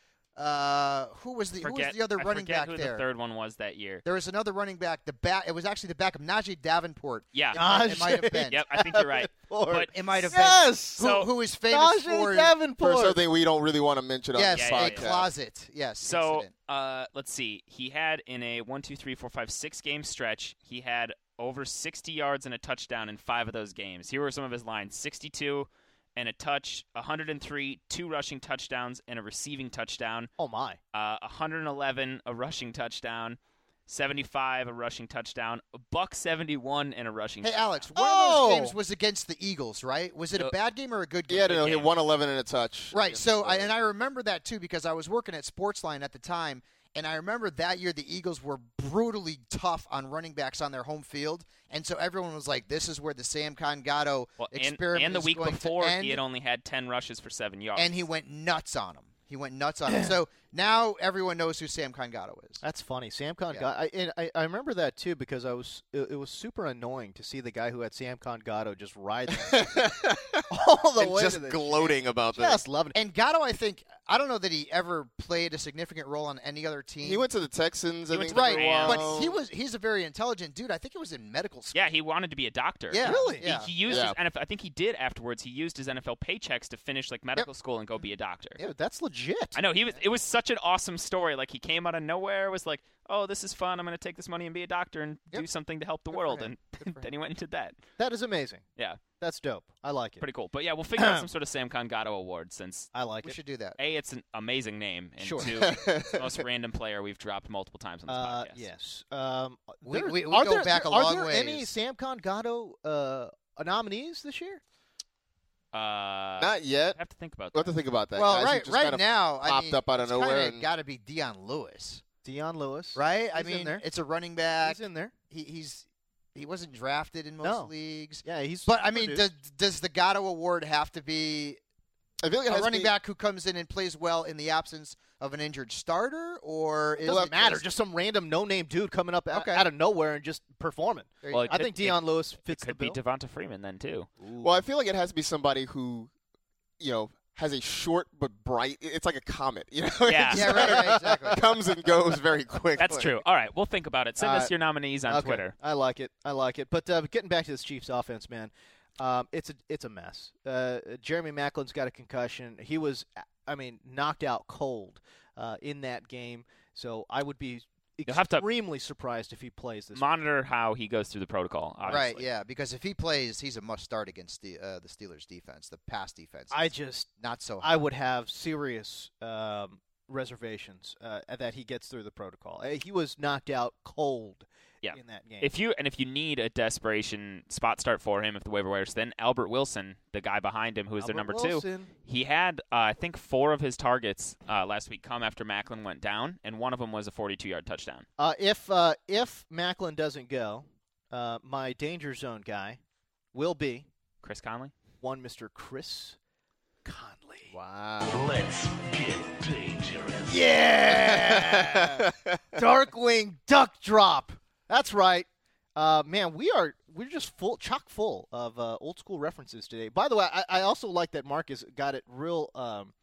D: uh, who was the who was
B: Forget,
D: the other
B: I
D: running
B: forget
D: back
B: who
D: there?
B: the third one was that year.
D: There was another running back. The back. It was actually the back of Najee Davenport.
B: Yeah.
D: It might- it might have been.
B: Yep, I think you're right. But
D: It might have
A: Yes!
D: been.
B: So-
D: who, who is famous
A: Najee
D: for?
A: Davenport.
C: For something we don't really want to mention on
D: Yes,
C: this
B: Yeah, yeah,
D: a
C: podcast.
B: yeah.
D: closet. Yes.
B: So
D: incident.
B: uh, let's see. He had in a one, two, three, four, five, six game stretch. He had over sixty yards and a touchdown in five of those games. Here were some of his lines: sixty-two and a touch, one hundred three, two rushing touchdowns and a receiving touchdown.
A: Oh my.
B: Uh, one hundred eleven, a rushing touchdown. seventy-five, a rushing touchdown. A buck seventy-one and a rushing.
D: Hey,
B: touchdown.
D: Alex, one
A: Oh!
D: of those games was against the Eagles, right? Was it a
B: Uh,
D: bad game or a good game?
C: Yeah, no, he
B: game.
C: had one eleven and a touch.
D: Right. So,
C: Yeah.
D: I, and I remember that too because I was working at Sportsline at the time, and I remember that year the Eagles were brutally tough on running backs on their home field, and so everyone was like, "This is where the Sam Congato
B: Well, and,
D: experiment
B: and the
D: is
B: week
D: going
B: before,
D: to end."
B: he had only had ten rushes for seven yards.
D: And he went nuts on him. He went nuts on him. So now everyone knows who Sam Congato is.
A: That's funny. Sam Congato.
D: Yeah.
A: I, and I, I remember that too because I was. It, it was super annoying to see the guy who had Sam Congato just ride that all the
C: and
A: way
C: just
A: to the
C: gloating about that.
A: Just loving it.
D: And Gatto, I think, I don't know that he ever played a significant role on any other team.
C: He went to the Texans. I
B: He went
C: think,
B: to the
C: for a
B: Rams.
C: while.
D: but he was he's a very intelligent dude. I think it was in medical school.
B: yeah, he wanted to be a doctor.
D: Yeah.
A: Really?
B: He,
D: Yeah.
B: he used
C: Yeah.
B: his N F L. I think he did afterwards. He used his N F L paychecks to finish like medical school and go be a doctor.
A: Yeah, that's legit.
B: I know he was. It was such an awesome story. Like he came out of nowhere, was like, "Oh, this is fun. I'm going to take this money and be a doctor and
D: Yep.
B: do something to help the
D: Good for
B: world."
D: him.
B: And
D: Good for
B: then he went and did that.
A: That is amazing.
B: Yeah,
A: That's dope. I like it.
B: pretty cool. But yeah, we'll figure out some sort of Sam Congato award since
A: I like
D: We
A: it.
D: should do that.
B: A, it's an amazing name, and
A: Sure.
B: two, it's the most random player we've dropped multiple times on this
A: Uh,
B: podcast.
A: yes. Um,
D: We-
A: there-
D: we- we
A: are
D: go
A: there,
D: back a
A: are
D: long
A: there any
D: ways.
A: Sam Congato uh, nominees this year?
B: Uh,
C: Not yet.
B: I have to think about
C: We'll have
B: that.
C: to think about that.
D: well,
C: guys. He
D: right
C: just
D: right
C: kind of
D: now, I
C: popped
D: mean,
C: up out of
D: it's
C: nowhere.
D: kinda
C: and-
D: got to be Dion Lewis,
A: Dion Lewis.
D: right? I
A: He's in
D: mean,
A: there.
D: it's a running back.
A: He's in there.
D: He, he's he wasn't drafted in most
A: No.
D: leagues.
A: Yeah, he's.
D: But I
A: super
D: mean,
A: dude.
D: does, does the Gatto Award have to be
C: I feel like it
D: a
C: has to
D: running
C: be-
D: back who comes in and plays well in the absence of an injured starter, or
A: it
D: is
A: doesn't
D: it
A: matter.
D: Just,
A: Just some random no-name dude coming up out,
D: Okay.
A: out of nowhere and just performing.
D: there you
B: Well,
D: go.
B: it
A: I
B: could-
A: think Dion Lewis
B: It
A: fits
B: could
A: the
B: be
A: bill.
B: Devonta Freeman then too.
C: Well, I feel like it has to be somebody who, you know, has a short but bright. It's like a comet, you know.
B: Yeah.
C: It
D: Yeah, right, right, exactly.
C: comes and goes very quickly.
B: That's true. All right, we'll think about it. Send
A: All
B: us
A: right.
B: your nominees on
A: Okay.
B: Twitter.
A: I like it. I like it. But uh, getting back to this Chiefs offense, man, um, it's a it's a mess. Uh, Jeremy Macklin's got a concussion. He was, I mean, knocked out cold uh, in that game. So I would be
B: You'll have to-
A: extremely surprised if he plays this.
B: Monitor how he goes through the protocol.
D: Right,
B: Obviously.
D: yeah, because if he plays, he's a must start against the uh, the Steelers defense, the pass defense.
A: I
D: It's
A: just
D: not so.
A: I would have serious um, reservations uh, that he gets through the protocol. Uh, He was knocked out cold
B: Yeah.
A: in that game.
B: If you and if you need a desperation spot start for him, if the waiver wire's thin, Albert Wilson, the guy behind him, who is their
A: Albert
B: number two,
A: Wilson.
B: he had uh, I think four of his targets uh, last week come after Macklin went down, and one of them was a forty-two yard touchdown.
A: Uh, if uh, if Macklin doesn't go, uh, my danger zone guy will be
B: Chris Conley.
A: one Mister Chris Conley.
C: Wow.
E: Let's get dangerous.
A: Yeah, Darkwing Duck Drop. That's right. Uh, man, we are we're just full chock full of uh, old school references today. By the way, I, I also like that Marcus got it real um,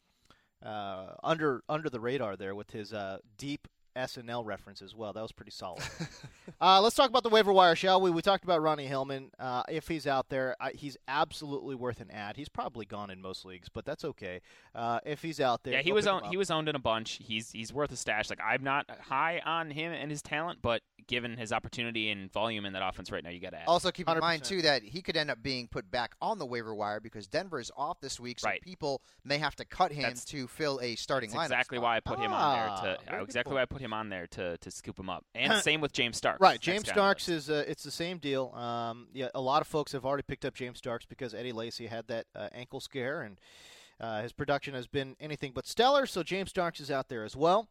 A: uh, under under the radar there with his uh, deep S N L reference as well. That was pretty solid. uh, let's talk about the waiver wire, shall we? We talked about Ronnie Hillman. Uh, if he's out there, I, he's absolutely worth an ad. He's probably gone in most leagues, but that's okay. Uh, if he's out there,
B: yeah, he
A: go
B: was
A: pick
B: owned.
A: him up.
B: He was owned in a bunch. He's he's worth a stash. Like I'm not high on him and his talent, but given his opportunity and volume in that offense right now, you got to add.
D: Also, keep in
A: one hundred
D: mind,
A: percent.
D: too, that he could end up being put back on the waiver wire because Denver is off this week, so
B: Right.
D: people may have to cut him
B: That's-
D: to fill a starting
B: That's
D: lineup
B: exactly
D: spot.
B: why I put him
A: Ah,
B: on there. To,
A: very
B: uh,
A: good
B: exactly
A: point.
B: why I put him on there to to scoop him up. And same with James Starks.
A: Right,
B: next
A: James
B: guy on the
A: Starks
B: list.
A: is uh, it's the same deal. Um, yeah, a lot of folks have already picked up James Starks because Eddie Lacy had that uh, ankle scare, and uh, his production has been anything but stellar. So James Starks is out there as well.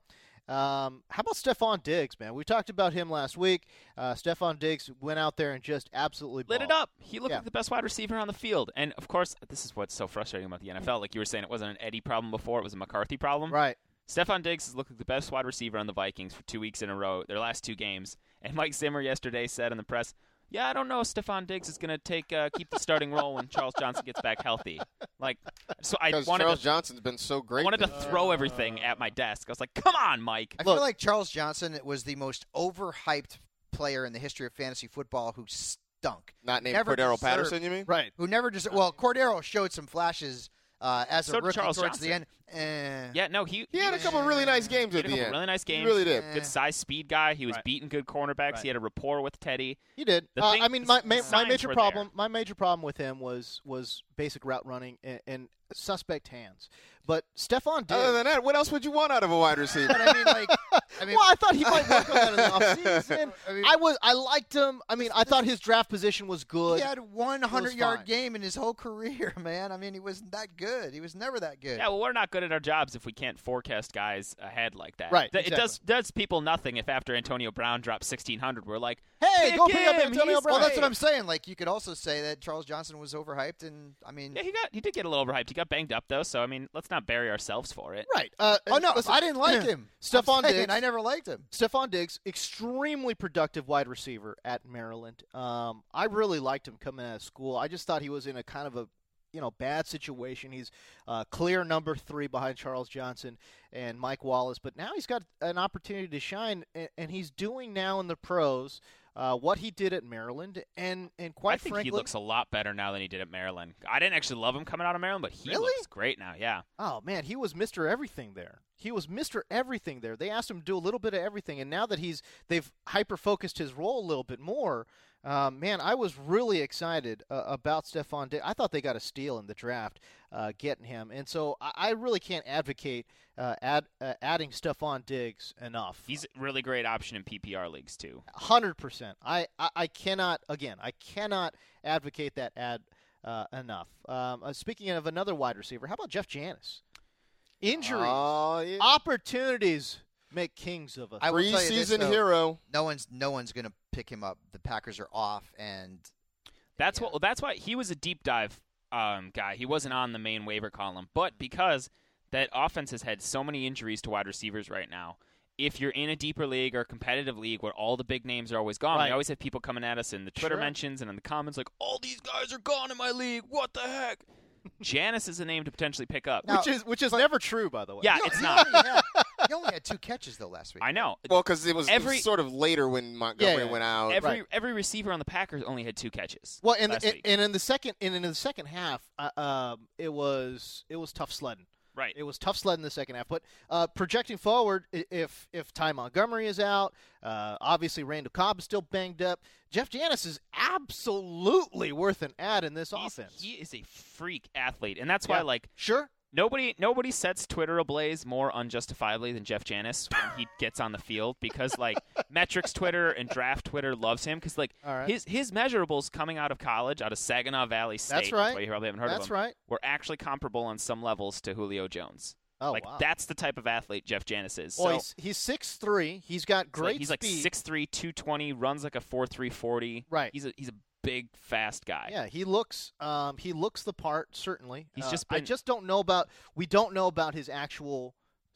A: Um, how about Stephon Diggs, man? We talked about him last week. Uh, Stephon Diggs went out there and just absolutely
B: lit it
A: balled.
B: up. He looked
A: Yeah.
B: like the best wide receiver on the field. And of course, this is what's so frustrating about the N F L. Like you were saying, it wasn't an Eddie problem before; it was a McCarthy problem.
A: Right.
B: Stephon Diggs has looked like the best wide receiver on the Vikings for two weeks in a row, their last two games. And Mike Zimmer yesterday said in the press, yeah, I don't know if Stephon Diggs is going to take uh, keep the starting role when Charles Johnson gets back healthy. Like, so I
C: Because
B: wanted
C: Charles
B: to,
C: Johnson's been so great.
B: I wanted to
C: this year.
B: throw everything at my desk. I was like, come on, Mike.
D: I
A: Look.
D: feel like Charles Johnson was the most overhyped player in the history of fantasy football who stunk.
C: Not named
D: Never
C: Cordero
D: deserved-
C: Patterson, you mean?
A: Right.
D: Who never just well, Cordero showed some flashes uh, as
B: So
D: a
B: did
D: rookie
B: Charles
D: towards
B: Johnson.
D: the end. Eh.
B: Yeah, no, he,
C: He had a
B: was-
C: couple really nice games
B: he
C: at
B: had a
C: the
B: couple
C: end.
B: really nice games.
C: He really did.
D: Eh.
B: Good size speed guy. He was
A: Right.
B: beating good cornerbacks.
A: Right.
B: He had a rapport with Teddy.
A: He did.
B: The
A: Uh,
B: thing-
A: I mean, my,
B: the
A: my, my
B: signs
A: major
B: were
A: problem,
B: there.
A: my major problem with him was was basic route running and, and suspect hands. But Stephon Diggs.
C: Other than that, what else would you want out of a wide receiver?
D: But I mean, like, I mean,
A: well, I thought he might work on that in the offseason.
D: I mean-
A: I was, I liked him. I mean, I thought his draft position was good.
D: he had one hundred-yard
A: fine.
D: game in his whole career, man. I mean, he wasn't that good. He was never that good.
B: Yeah, well, we're not good at our jobs if we can't forecast guys ahead like that.
A: Right,
B: Th- It
A: exactly.
B: does does people nothing if after Antonio Brown drops sixteen hundred, we're like,
A: Hey,
B: pick
A: go pick up
B: him,
A: Antonio
B: he's
A: Brown.
D: Well, that's
B: great.
D: what I'm saying. Like, you could also say that Charles Johnson was overhyped, and I mean,
B: Yeah, he got he did get a little overhyped. He got banged up though, so I mean, let's not bury ourselves for it.
A: Right. Uh,
D: oh no,
A: listen,
D: I didn't like him.
A: Stephon
D: I'm saying,
A: Diggs.
D: I never liked him.
A: Stephon Diggs, extremely productive wide receiver at Maryland. Um, I really liked him coming out of school. I just thought he was in a kind of a you know bad situation. He's uh, clear number three behind Charles Johnson and Mike Wallace, but now he's got an opportunity to shine, and, and he's doing now in the pros uh, what he did at Maryland, and and quite
B: I think
A: frankly,
B: he looks a lot better now than he did at Maryland. I didn't actually love him coming out of Maryland, but he
A: Really?
B: looks great now. Yeah.
A: oh man, he was Mister Everything there. He was Mister Everything there. They asked him to do a little bit of everything, and now that he's they've hyper focused his role a little bit more. Um, man, I was really excited uh, about Stephon Diggs. I thought they got a steal in the draft, uh, getting him, and so I, I really can't advocate uh, add, uh, adding Stephon Diggs enough.
B: He's a really great option in P P R leagues too.
A: Hundred percent. I, I I cannot again. I cannot advocate that ad uh, enough. Um, uh, speaking of another wide receiver, how about Jeff Janis? Injuries,
C: Oh, yeah.
A: opportunities make kings of us.
D: I will tell you this,
C: Preseason
D: though.
C: hero.
D: No one's no one's gonna pick him up. The Packers are off, and
B: That's
D: Yeah.
B: what. Well, that's why he was a deep dive um, guy. He wasn't on the main waiver column, but because that offense has had so many injuries to wide receivers right now. If you're in a deeper league or a competitive league where all the big names are always gone,
A: Right.
B: we always have people coming at us in the Twitter
A: Sure.
B: mentions and in the comments like, all these guys are gone in my league. What the heck? Janis is a name to potentially pick up.
D: Now-
A: which is which is never true, by the way.
B: yeah,
D: He-
B: it's
D: he
B: not.
D: Only had, he only had two catches though last week.
B: I know.
C: Well, because it was, it was
B: Every-
C: sort of later when Montgomery
A: Yeah, yeah,
C: went out.
B: Every
A: right.
B: every receiver on the Packers only had two catches.
A: Well, and
B: last
A: and,
B: week.
A: and in the second and in the second half, uh, um, it was it was tough sledding.
B: Right.
A: It was tough sledding the second half. But uh, projecting forward, i- if if Ty Montgomery is out, uh, obviously Randall Cobb is still banged up. Jeff Janis is absolutely worth an ad in this
B: He's-
A: offense.
B: He is a freak athlete, and that's why
A: Yeah.
B: like
A: Sure.
B: nobody nobody sets Twitter ablaze more unjustifiably than Jeff Janis when he gets on the field because like metrics Twitter and draft Twitter loves him because like
A: All right.
B: his his measurables coming out of college out of Saginaw Valley State.
A: That's right.
B: why you probably haven't heard
A: That's
B: of him.
A: right.
B: Were actually comparable on some levels to Julio Jones.
A: Oh
B: like
A: wow.
B: that's the type of athlete Jeff Janis is.
A: Well,
B: so
A: he's he's six three. He's got
B: he's
A: great
B: like, he's like
A: speed.
B: six three, two twenty, runs like a four three forty.
A: Right.
B: He's a he's a big fast guy.
A: Yeah, he looks um, he looks the part certainly.
B: He's
A: Uh,
B: just
A: I
B: been-
A: just don't know about we don't know about his actual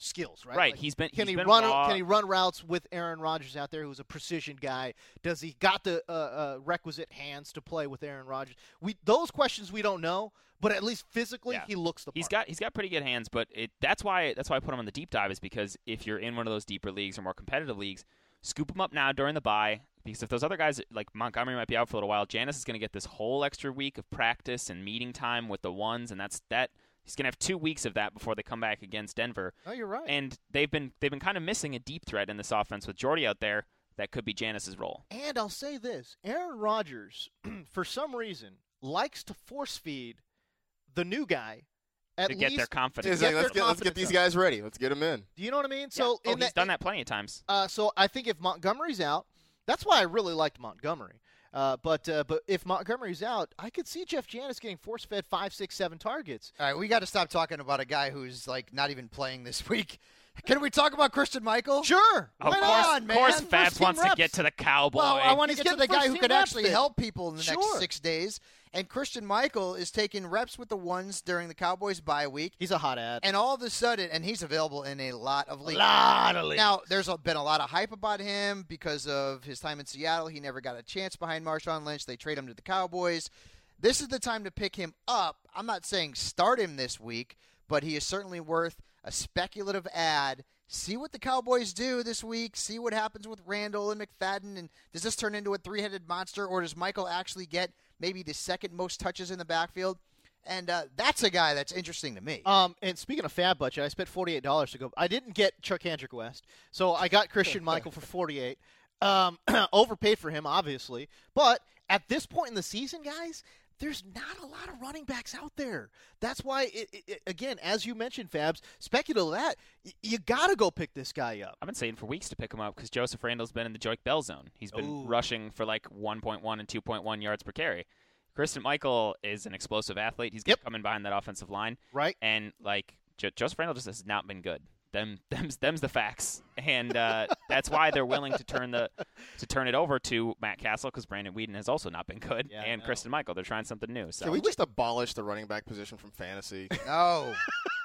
A: skills, right?
B: Right.
A: Like,
B: he's been
A: can
B: he's
A: he
B: been
A: run?
B: raw.
A: Can he run routes with Aaron Rodgers out there, who's a precision guy? Does he got the uh, uh, requisite hands to play with Aaron Rodgers? We those questions we don't know, but at least physically
B: Yeah.
A: he looks the part.
B: He's got he's got pretty good hands, but it that's why that's why I put him on the deep dive is because if you're in one of those deeper leagues or more competitive leagues, scoop him up now during the bye. Because if those other guys, like Montgomery might be out for a little while, Janis is going to get this whole extra week of practice and meeting time with the ones, and that's that. He's going to have two weeks of that before they come back against Denver.
A: Oh, you're right.
B: And they've been they've been kind of missing a deep threat in this offense with Jordy out there. That could be Janis's role.
A: And I'll say this: Aaron Rodgers, for some reason, likes to force feed the new guy. At
B: To
A: least,
B: get their confidence.
C: He's like,
A: get
C: let's
A: their
C: get let's get
A: confidence
C: these
A: up.
C: guys ready. Let's get them in.
A: Do you know what I mean?
B: Yeah.
A: So
B: oh,
A: in
B: he's
A: that,
B: done that plenty of times.
A: Uh, so I think if Montgomery's out, that's why I really liked Montgomery. Uh, but uh, but if Montgomery's out, I could see Jeff Janis getting force-fed five, six, seven targets.
D: All right, we got to stop talking about a guy who's like not even playing this week. Can we talk about Christian Michael?
A: Sure.
B: Of
A: Why
B: course,
A: not?
D: on,
B: of
D: man.
B: course,
D: First
B: Fabs
A: team
B: wants to
A: reps.
B: get to the cowboy.
D: Well, I want to
A: He's
D: get to the
A: getting
D: guy who
A: first-team
D: could
A: reps
D: actually
A: then.
D: help people in the next
A: Sure.
D: six days. And Christian Michael is taking reps with the ones during the Cowboys bye week.
A: He's a hot ad.
D: And all of a sudden, and he's available in a lot of leagues.
A: lot of leagues.
D: Now, there's a- been a lot of hype about him because of his time in Seattle. He never got a chance behind Marshawn Lynch. They trade him to the Cowboys. This is the time to pick him up. I'm not saying start him this week, but he is certainly worth a speculative ad. See what the Cowboys do this week. See what happens with Randall and McFadden. And does this turn into a three-headed monster, or does Michael actually get maybe the second most touches in the backfield? And uh, that's a guy that's interesting to me.
A: Um, and speaking of fab budget, I spent forty-eight dollars to go. I didn't get Chuck Hendrick West, so I got Christian Michael for forty-eight. Um, overpaid for him, obviously. But at this point in the season, guys, there's not a lot of running backs out there. That's why, it, it, it, again, as you mentioned, Fabs, speculative that, y- you got to go pick this guy up.
B: I've been saying for weeks to pick him up because Joseph Randall's been in the Joik Bell zone. He's been
A: Ooh.
B: rushing for like one point one and two point one yards per carry. Christian Michael is an explosive athlete. He's
A: Yep.
B: coming behind that offensive line.
A: Right.
B: And, like, jo- Joseph Randall just has not been good. Them, them's, them's the facts, and uh, that's why they're willing to turn the to turn it over to Matt Castle because Brandon Weeden has also not been good,
A: Yeah, I
B: and
A: know.
B: Christian Michael. They're trying something new. So
C: Can we just abolish the running back position from fantasy?
D: No.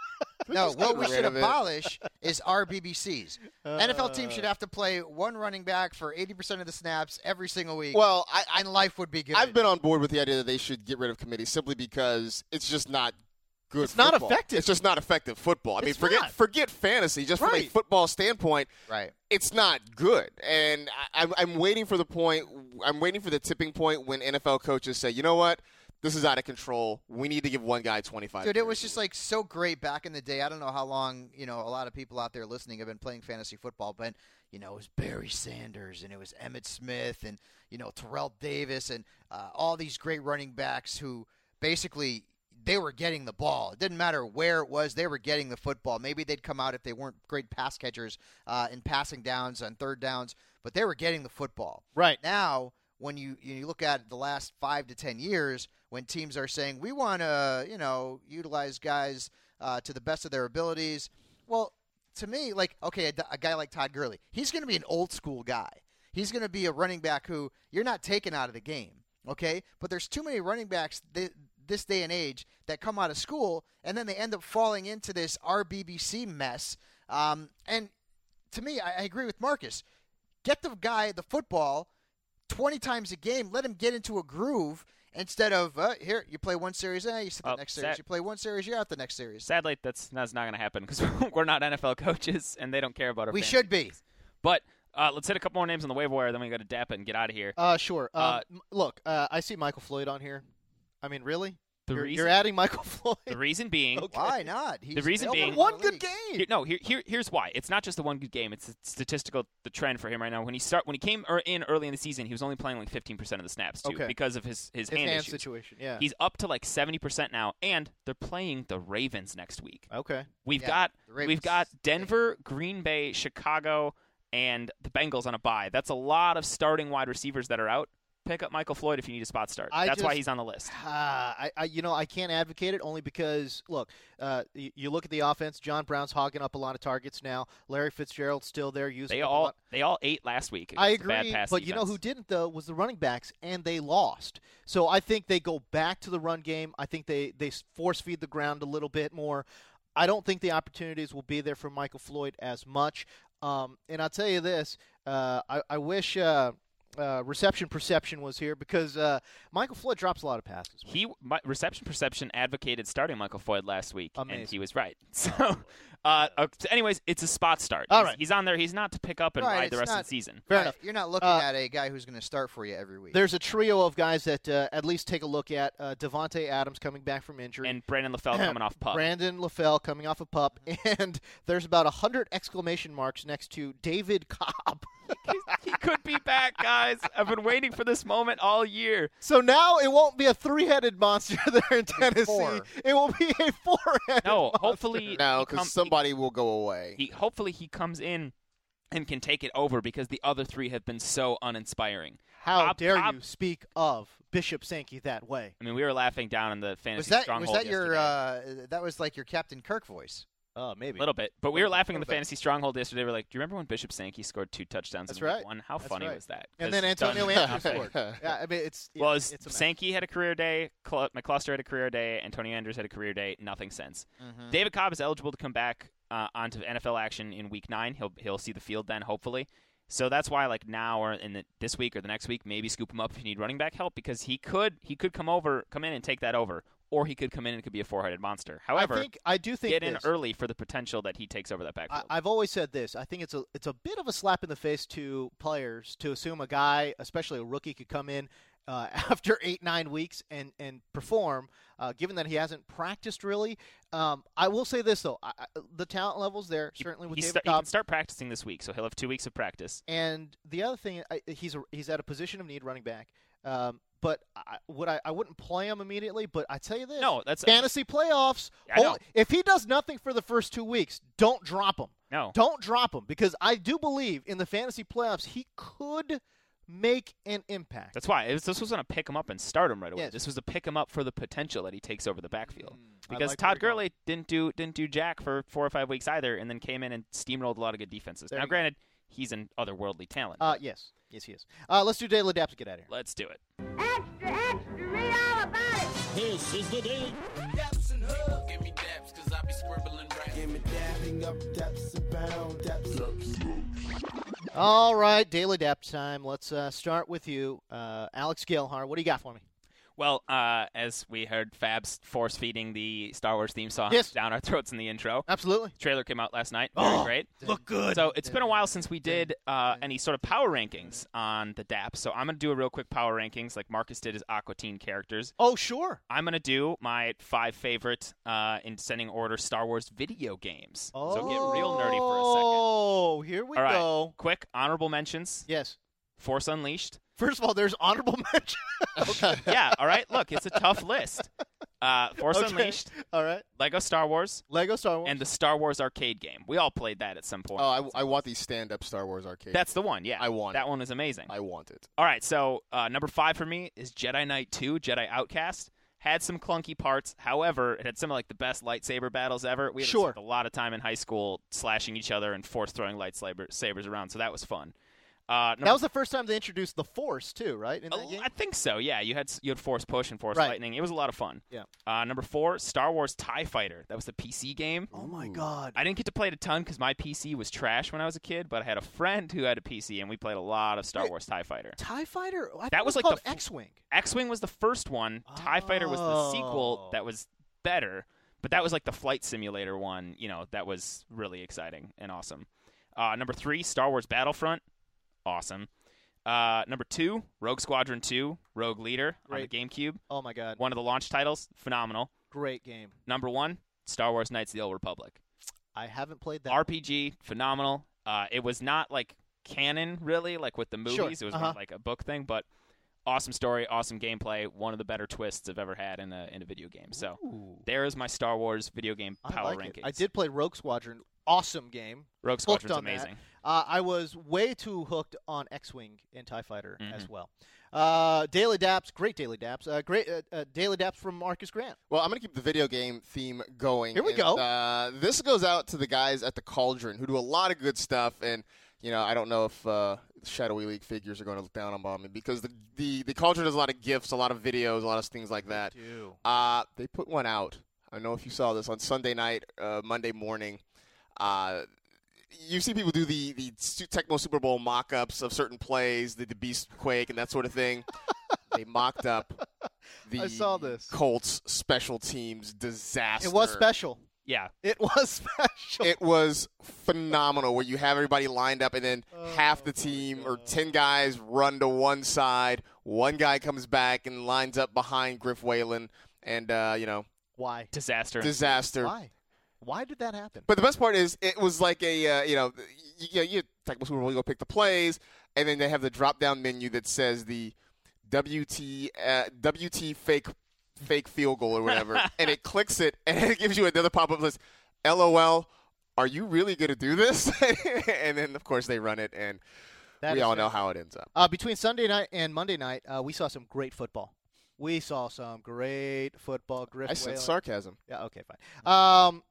D: No,
C: just
D: what
C: get
D: we
C: rid
D: should
C: of it?
D: abolish is R B B Cs. N F L teams
A: Uh.
D: should have to play one running back for eighty percent of the snaps every single week,
C: Well, I, I
D: and life would be good.
C: I've been on board with the idea that they should get rid of committees simply because it's just not good.
A: It's not
C: football.
A: effective.
C: It's just not effective football. I mean,
A: It's
C: forget
A: not.
C: forget fantasy. Just from a
A: Right.
C: football standpoint,
D: right.
C: it's not good. And I, I'm, I'm waiting for the point. I'm waiting for the tipping point when N F L coaches say, you know what, this is out of control. We need to give one guy twenty-five.
D: Dude, it was
C: carries."
D: just like so great back in the day. I don't know how long, you know, a lot of people out there listening have been playing fantasy football, but, you know, it was Barry Sanders and it was Emmitt Smith and, you know, Terrell Davis and uh, all these great running backs who basically they were getting the ball. It didn't matter where it was. They were getting the football. Maybe they'd come out if they weren't great pass catchers uh, in passing downs on third downs, but they were getting the football.
A: Right.
D: Now, when you you look at the last five to ten years, when teams are saying we want to, you know, utilize guys uh, to the best of their abilities, well, to me, like, okay, a, a guy like Todd Gurley, he's going to be an old school guy. He's going to be a running back who you're not taking out of the game, okay? But there's too many running backs th- this day and age that come out of school and then they end up falling into this R B B C mess. Um, and to me, I, I agree with Marcus. Get the guy the football twenty times a game. Let him get into a groove instead of, uh, here, you play one series, eh, you sit the
B: Well,
D: next
B: sad-
D: series. You play one series, you're out the next series.
B: sadly, that's that's not going to happen because we're not N F L coaches and they don't care about our.
D: We
B: fantasy
D: should be.
B: leagues. But uh, let's hit a couple more names on the waiver wire, then we got to dap it and get out of here.
A: Uh, sure. Um,
B: Uh,
A: m- look, uh, I see Michael Floyd on here. I mean, really?
B: The
A: you're,
B: reason,
A: you're adding Michael Floyd?
B: the reation being,
A: Okay.
D: Why not? He's
B: The reason
D: available
B: being-
D: in
A: One
D: the
A: good
D: league.
A: game.
B: Here, no, here, here, here's why. It's not just the one good game. It's the statistical, the trend for him right now. When he start, when he came er, in early in the season, he was only playing like fifteen percent of the snaps too,
A: Okay.
B: because of his his,
A: His
B: hand,
A: hand
B: issues.
A: situation, yeah.
B: He's up to like seventy percent now, and they're playing the Ravens next week.
A: Okay.
B: We've
D: Yeah,
B: got
D: the Ravens
B: we've got
D: stink.
B: Denver, Green Bay, Chicago, and the Bengals on a bye. That's a lot of starting wide receivers that are out. Pick up Michael Floyd if you need a spot start.
A: I
B: That's why
A: just-
B: he's on the list.
A: Ah, I, I, you know, I can't advocate it only because, look, uh, you, you look at the offense. John Brown's hogging up a lot of targets now. Larry Fitzgerald's still there using
B: They
A: up a
B: all
A: lot.
B: they all ate last week.
A: I
B: against the
A: agree,
B: bad pass
A: but you know
B: defense.
A: who didn't though was the running backs, and they lost. So I think they go back to the run game. I think they they force feed the ground a little bit more. I don't think the opportunities will be there for Michael Floyd as much. Um, and I'll tell you this, uh, I, I wish uh, uh, reception perception was here because uh, Michael Floyd drops a lot of passes.
B: He my, reception perception advocated starting Michael Floyd last week,
A: Amazing.
B: and he was right. So, uh, uh, so anyways, it's a spot start.
A: All
B: he's,
A: right.
B: he's on there. He's not to pick up and
D: Right,
B: ride the
D: it's
B: rest
D: not-
B: of the season.
A: Fair
D: Right,
A: enough.
D: You're not looking
A: Uh,
D: at a guy who's going to start for you every week.
A: There's a trio of guys that uh, at least take a look at. Uh, Devontae Adams coming back from injury.
B: And Brandon LaFell coming off pup.
A: Brandon LaFell coming off a pup. And there's about one hundred exclamation marks next to David Cobb.
B: He could be back, guys. I've been waiting for this moment all year.
A: So now it won't be a three-headed monster there in Tennessee.
D: four.
A: It will be a four-headed
B: No,
A: monster.
B: hopefully
C: No,
B: he
C: because
B: come-
C: somebody will go away.
B: He, he hopefully he comes in and can take it over because the other three have been so uninspiring.
A: How
B: Cobb-
A: dare
B: Cobb-
A: you speak of Bishop Sankey that way?
B: I mean, we were laughing down in the fantasy
D: was that
B: stronghold
D: was that your
B: yesterday.
D: uh, that was like your Captain Kirk voice?
A: Oh, maybe.
B: A little bit, but we were laughing in the
A: little bit.
B: fantasy stronghold yesterday. We are like, "Do you remember when Bishop Sankey scored two touchdowns
A: That's
B: in week
A: right.
B: one? How
A: That's
B: funny
A: right.
B: was that?"
A: And
B: 'Cause
A: then Antonio
B: done
A: Andrews
B: nothing.
A: scored. Yeah, I mean, it's
B: Well,
A: it's,
B: it's
A: it's a mess.
B: Sankey had a career day, Cl- McCluster had a career day, Antonio Andrews had a career day. Nothing since.
A: Mm-hmm.
B: David Cobb is eligible to come back uh, onto N F L action in Week Nine. He'll he'll see the field then, hopefully. So that's why, like now or in the, this week or the next week, maybe scoop him up if you need running back help because he could he could come over, come in and take that over, or he could come in and it could be a four-headed monster. However,
A: I think I do think
B: get in
A: this.
B: early for the potential that he takes over that
A: I,
B: backfield.
A: I've always said this. I think it's a it's a bit of a slap in the face to players to assume a guy, especially a rookie, could come in uh, after eight nine weeks and and perform. Uh, given that he hasn't practiced really, um, I will say this though: I, I, the talent level's there certainly with
B: he,
A: David
B: sta- he
A: Cobb.
B: can start practicing this week, so he'll have two weeks of practice.
A: And the other thing, I, he's a, he's at a position of need, running back. Um, but I, would I, I wouldn't play him immediately. But I tell you this:
B: No, that's
A: fantasy playoffs.
B: I know.
A: hold- if he does nothing for the first two weeks, don't drop him.
B: No.
A: Don't drop him because I do believe in the fantasy playoffs he could make an impact.
B: That's why it was, this was going to pick him up and start him right away.
A: Yes.
B: This was to pick him up for the potential that he takes over the backfield.
A: I
B: Because
A: like where
B: Todd
A: you're going.
B: Gurley didn't do didn't do jack for four or five weeks either, and then came in and steamrolled a lot of good defenses.
A: There
B: now,
A: you go.
B: granted, he's an otherworldly talent.
A: Uh, yes, yes, he is. Uh, let's do Daily Daps to get out of here.
B: Let's do it.
H: Extra, extra, read all about it.
E: This is the Daily
J: Daps and Hub. Give me daps, cause I be scribbling rap. Give me dapping up, daps abound, daps.
A: All right, Daily Daps time. Let's uh, start with you, uh, Alex Gilhar. What do you got for me?
B: Well, uh, as we heard Fabs force feeding the Star Wars theme song
A: Yes.
B: down our throats in the intro.
A: Absolutely.
B: Trailer came out last night. Very
A: Oh,
B: great.
A: Look good.
B: So it's been a while since we did uh, any sort of power rankings on the D A P. So I'm going to do a real quick power rankings like Marcus did his Aqua Teen characters.
A: Oh, sure.
B: I'm going to do my five favorite, uh, in descending order, Star Wars video games.
A: Oh,
B: So get real nerdy for a second.
A: Oh, here we
B: All right,
A: go.
B: quick honorable mentions.
A: Yes.
B: Force Unleashed.
A: First of all, there's honorable mention. okay.
B: Yeah, all right. Look, it's a tough list. Uh, Force
A: Okay.
B: Unleashed,
A: All right.
B: Lego Star Wars,
A: Lego Star Wars.
B: and the Star Wars arcade game. We all played that at some point.
C: Oh, I, I want the stand-up Star Wars arcade.
B: That's the one, yeah.
C: I want
B: That
C: it.
B: one is amazing.
C: I want it.
B: All right, so uh, number five for me is Jedi Knight two, Jedi Outcast. Had some clunky parts. However, it had some of like the best lightsaber battles ever. We had
A: Sure.
B: spent a lot of time in high school slashing each other and force throwing lightsabers sabers around, so that was fun. Uh,
A: that was the first time they introduced the Force, too, right? In that
B: Oh,
A: game?
B: I think so. Yeah, you had you had Force Push and Force
A: Right.
B: Lightning. It was a lot of fun.
A: Yeah.
B: Uh, number four, Star Wars TIE Fighter. That was the P C game.
A: Oh, my God.
B: I didn't get to play it a ton because my P C was trash when I was a kid, but I had a friend who had a P C, and we played a lot of Star
A: Wait.
B: Wars TIE Fighter.
A: TIE Fighter? I thought
B: That
A: it
B: was
A: was
B: like
A: called
B: the f-
A: X-Wing.
B: X-Wing was the first one. TIE Fighter was the sequel
A: Oh.
B: that was better, but that was like the flight simulator one, you know, that was really exciting and awesome. Uh, number three, Star Wars Battlefront. Awesome. Uh, number two, Rogue Squadron two, Rogue Leader on the
A: Great.
B: GameCube.
A: Oh, my God.
B: One of the launch titles. Phenomenal.
A: Great game.
B: Number one, Star Wars Knights of the Old Republic.
A: I haven't played that.
B: R P G, phenomenal. Uh, it was not like canon, really, like with the movies.
A: Sure.
B: It was
A: Uh-huh.
B: more like a book thing, but awesome story, awesome gameplay, one of the better twists I've ever had in a in a video game. So
A: Ooh.
B: there is my Star Wars video game
A: I
B: power
A: like it.
B: rankings.
A: I did play Rogue Squadron. Awesome game.
B: Rogue
A: Hooked
B: Squadron's
A: on that.
B: amazing.
A: Uh, I was way too hooked on X-Wing and TIE Fighter
B: Mhm.
A: as well. Uh, Daily Daps, great Daily Daps. Uh, great uh, uh, Daily Daps from Marcus Grant.
C: Well, I'm going to keep the video game theme going.
A: Here we
C: and,
A: go.
C: Uh, this goes out to the guys at the Cauldron who do a lot of good stuff. And, you know, I don't know if uh, Shadowy League figures are going to look down on me because the, the, the Cauldron does a lot of GIFs, a lot of videos, a lot of things like that.
A: Do.
C: Uh, they put one out I don't know if you saw this on Sunday night, uh, Monday morning. Uh, you see people do the, the Tecmo Super Bowl mock-ups of certain plays, the, the Beast Quake and that sort of thing. They mocked up the
A: I saw this.
C: Colts special teams disaster.
A: It was special.
B: Yeah.
A: It was special.
C: It was phenomenal where you have everybody lined up and then
A: oh,
C: half the team or ten guys run to one side. One guy comes back and lines up behind Griff Whalen and, uh, you know.
A: Why?
B: Disaster.
C: Disaster.
A: Why? Why did that happen?
C: But the best part is it was like a, uh, you know, you, you, you take Super Bowl, you go pick the plays, and then they have the drop-down menu that says the W T uh, W T fake fake field goal or whatever, and it clicks it, and it gives you another pop-up list. L O L, are you really going to do this? And then, of course, they run it, and that we all know how it ends up.
A: Uh, between Sunday night and Monday night, uh, we saw some great football. We saw some great football. Griff
C: I said
A: Whalen.
C: sarcasm.
A: Yeah, okay, fine. Um,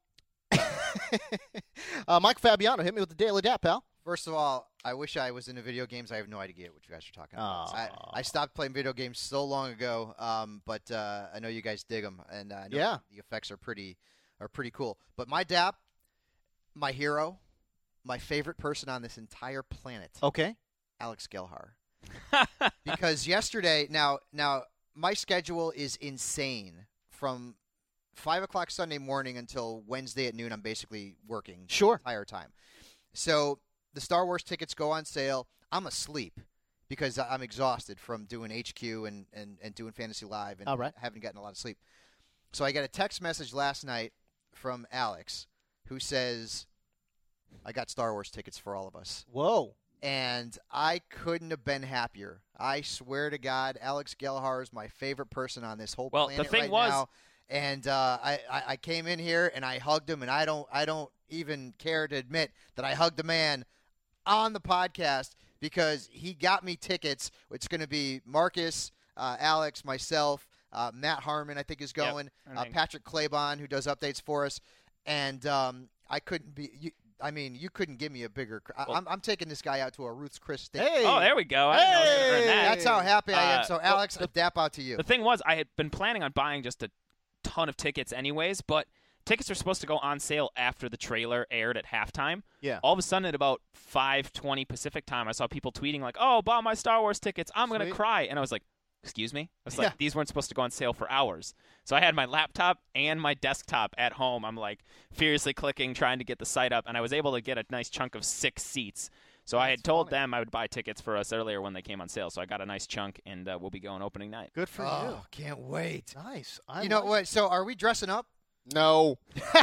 A: uh, Mike Fabiano, hit me with the Daily Dap, pal.
D: First of all, I wish I was into video games. I have no idea what you guys are talking about. I, I stopped playing video games so long ago, um, but uh, I know you guys dig them, and uh, I know
A: yeah.
D: the effects are pretty are pretty cool. But my Dap, my hero, my favorite person on this entire planet,
A: okay,
D: Alex Gelhar. Because yesterday, now now my schedule is insane. From five o'clock Sunday morning until Wednesday at noon, I'm basically working
A: sure.
D: the entire time. So the Star Wars tickets go on sale. I'm asleep because I'm exhausted from doing H Q and, and, and doing Fantasy Live and
A: All right.
D: haven't gotten a lot of sleep. So I got a text message last night from Alex who says, I got Star Wars tickets for all of us.
A: Whoa.
D: And I couldn't have been happier. I swear to God, Alex Gelhar is my favorite person on this whole
B: well,
D: planet
B: the thing
D: right
B: was,
D: now. And uh, I, I, I came in here and I hugged him, and I don't I don't even care to admit that I hugged a man on the podcast because he got me tickets. It's going to be Marcus, uh, Alex, myself, uh, Matt Harmon, I think is going,
B: yep,
D: uh, Patrick Claybon, who does updates for us, and um, I couldn't be. You, I mean, you couldn't give me a bigger. Cr-
B: well,
D: I'm, I'm taking this guy out to a Ruth's Chris steak.
A: Hey.
B: Oh, there we go. I didn't know I was gonna earn that.
D: That's how happy I am.
B: Uh,
D: So, Alex,
B: well,
D: a dap out to you.
B: The thing was, I had been planning on buying just a ton of tickets anyways, but tickets are supposed to go on sale after the trailer aired at halftime.
A: Yeah.
B: All of a sudden, at about five twenty Pacific time, I saw people tweeting like, oh, bought my Star Wars tickets. I'm going to cry. And I was like, excuse me? I was like,
A: Yeah.
B: these weren't supposed to go on sale for hours. So I had my laptop and my desktop at home. I'm like furiously clicking, trying to get the site up, and I was able to get a nice chunk of six seats. So I had told
A: funny.
B: them I would buy tickets for us earlier when they came on sale. So I got a nice chunk, and uh, we'll be going opening night.
A: Good for
D: oh,
A: you.
D: can't wait.
A: Nice. I
D: you know
A: like
D: what? So, are we dressing up?
C: No.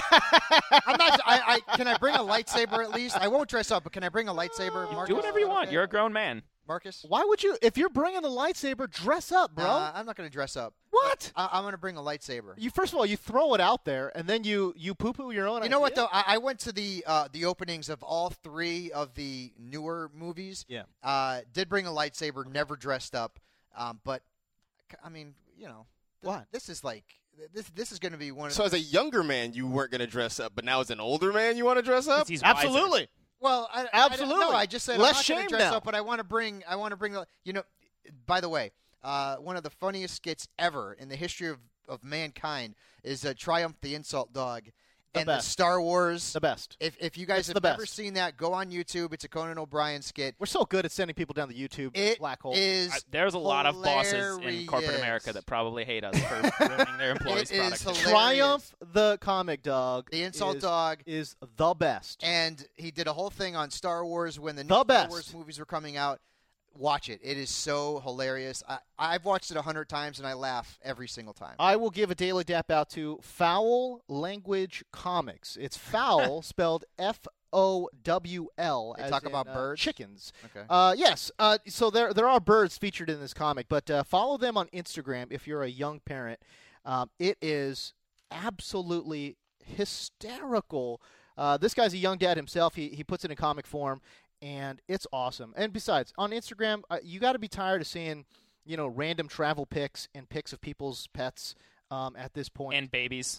D: I'm not. I, I can I bring a lightsaber at least? I won't dress up, but can I bring a lightsaber? Marcus?
B: Do whatever you want.
D: Okay.
B: You're a grown man.
D: Marcus.
A: Why would you? If you're bringing the lightsaber, dress up, bro.
D: Nah, I'm not going to dress up.
A: What?
D: I, I'm going to bring a lightsaber.
A: You first of all, you throw it out there, and then you you poo poo your own.
D: You know what
A: idea?
D: though? I, I went to the uh, the openings of all three of the newer movies.
A: Yeah.
D: Uh, did bring a lightsaber, never dressed up, um, but I mean, you know, th-
A: What?
D: This is like this. This is going to be one. of
C: So as a younger man, you weren't going to dress up, but now as an older man, you want to dress up?
B: He's wiser.
A: Absolutely.
D: Well, I,
A: Absolutely.
D: I, no, I just said
A: Less
D: I'm not
A: shame
D: gonna dress
A: now.
D: up, but I want to bring. I want to bring. the- You know, by the way, uh, one of the funniest skits ever in the history of, of mankind is uh, Triumph the Insult Dog
A: The
D: and
A: best.
D: the Star Wars.
A: The best.
D: If if you guys
A: It's
D: have
A: the best.
D: never seen that, go on YouTube. It's a Conan O'Brien skit.
A: We're so good at sending people down the YouTube
D: It
A: black hole.
D: is
B: I, there's a lot of bosses in corporate
D: hilarious.
B: America that probably hate us for ruining their employees'
D: It is
B: products.
D: hilarious.
A: Triumph the comic dog.
D: The Insult
A: is,
D: Dog.
A: is the best.
D: And he did a whole thing on Star Wars when the new
A: The
D: Star
A: best.
D: Wars movies were coming out. Watch it. It is so hilarious. I, I've watched it a hundred times, and I laugh every single time.
A: I will give a daily dap out to Foul Language Comics. It's foul spelled F O W L.
D: They
A: as
D: talk
A: in,
D: about
A: uh,
D: birds?
A: chickens.
D: Okay.
A: Uh, yes. Uh, so there there are birds featured in this comic, but uh, follow them on Instagram if you're a young parent. Um, it is absolutely hysterical. Uh, this guy's a young dad himself. He he puts it in comic form, and it's awesome. And besides, on Instagram, uh, you got to be tired of seeing, you know, random travel pics and pics of people's pets um, at this point.
B: And babies.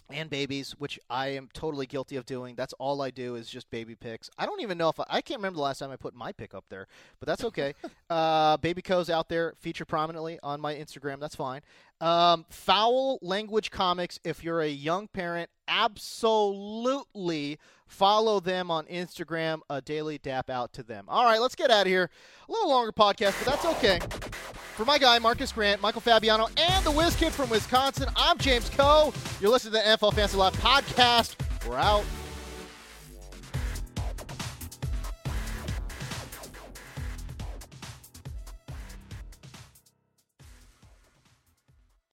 A: and babies, which I am totally guilty of doing. That's all I do is just baby pics. I don't even know if I, I can't remember the last time I put my pic up there, but that's okay. uh, Baby Co's out there, feature prominently on my Instagram. That's fine. Um, Foul Language Comics, if you're a young parent, absolutely follow them on Instagram. A daily dap out to them. All right, let's get out of here. A little longer podcast, but that's okay. For my guy, Marcus Grant, Michael Fabiano, and the Whiz Kid from Wisconsin, I'm James Coe. You're listening to the N F L Fantasy Live podcast. We're out.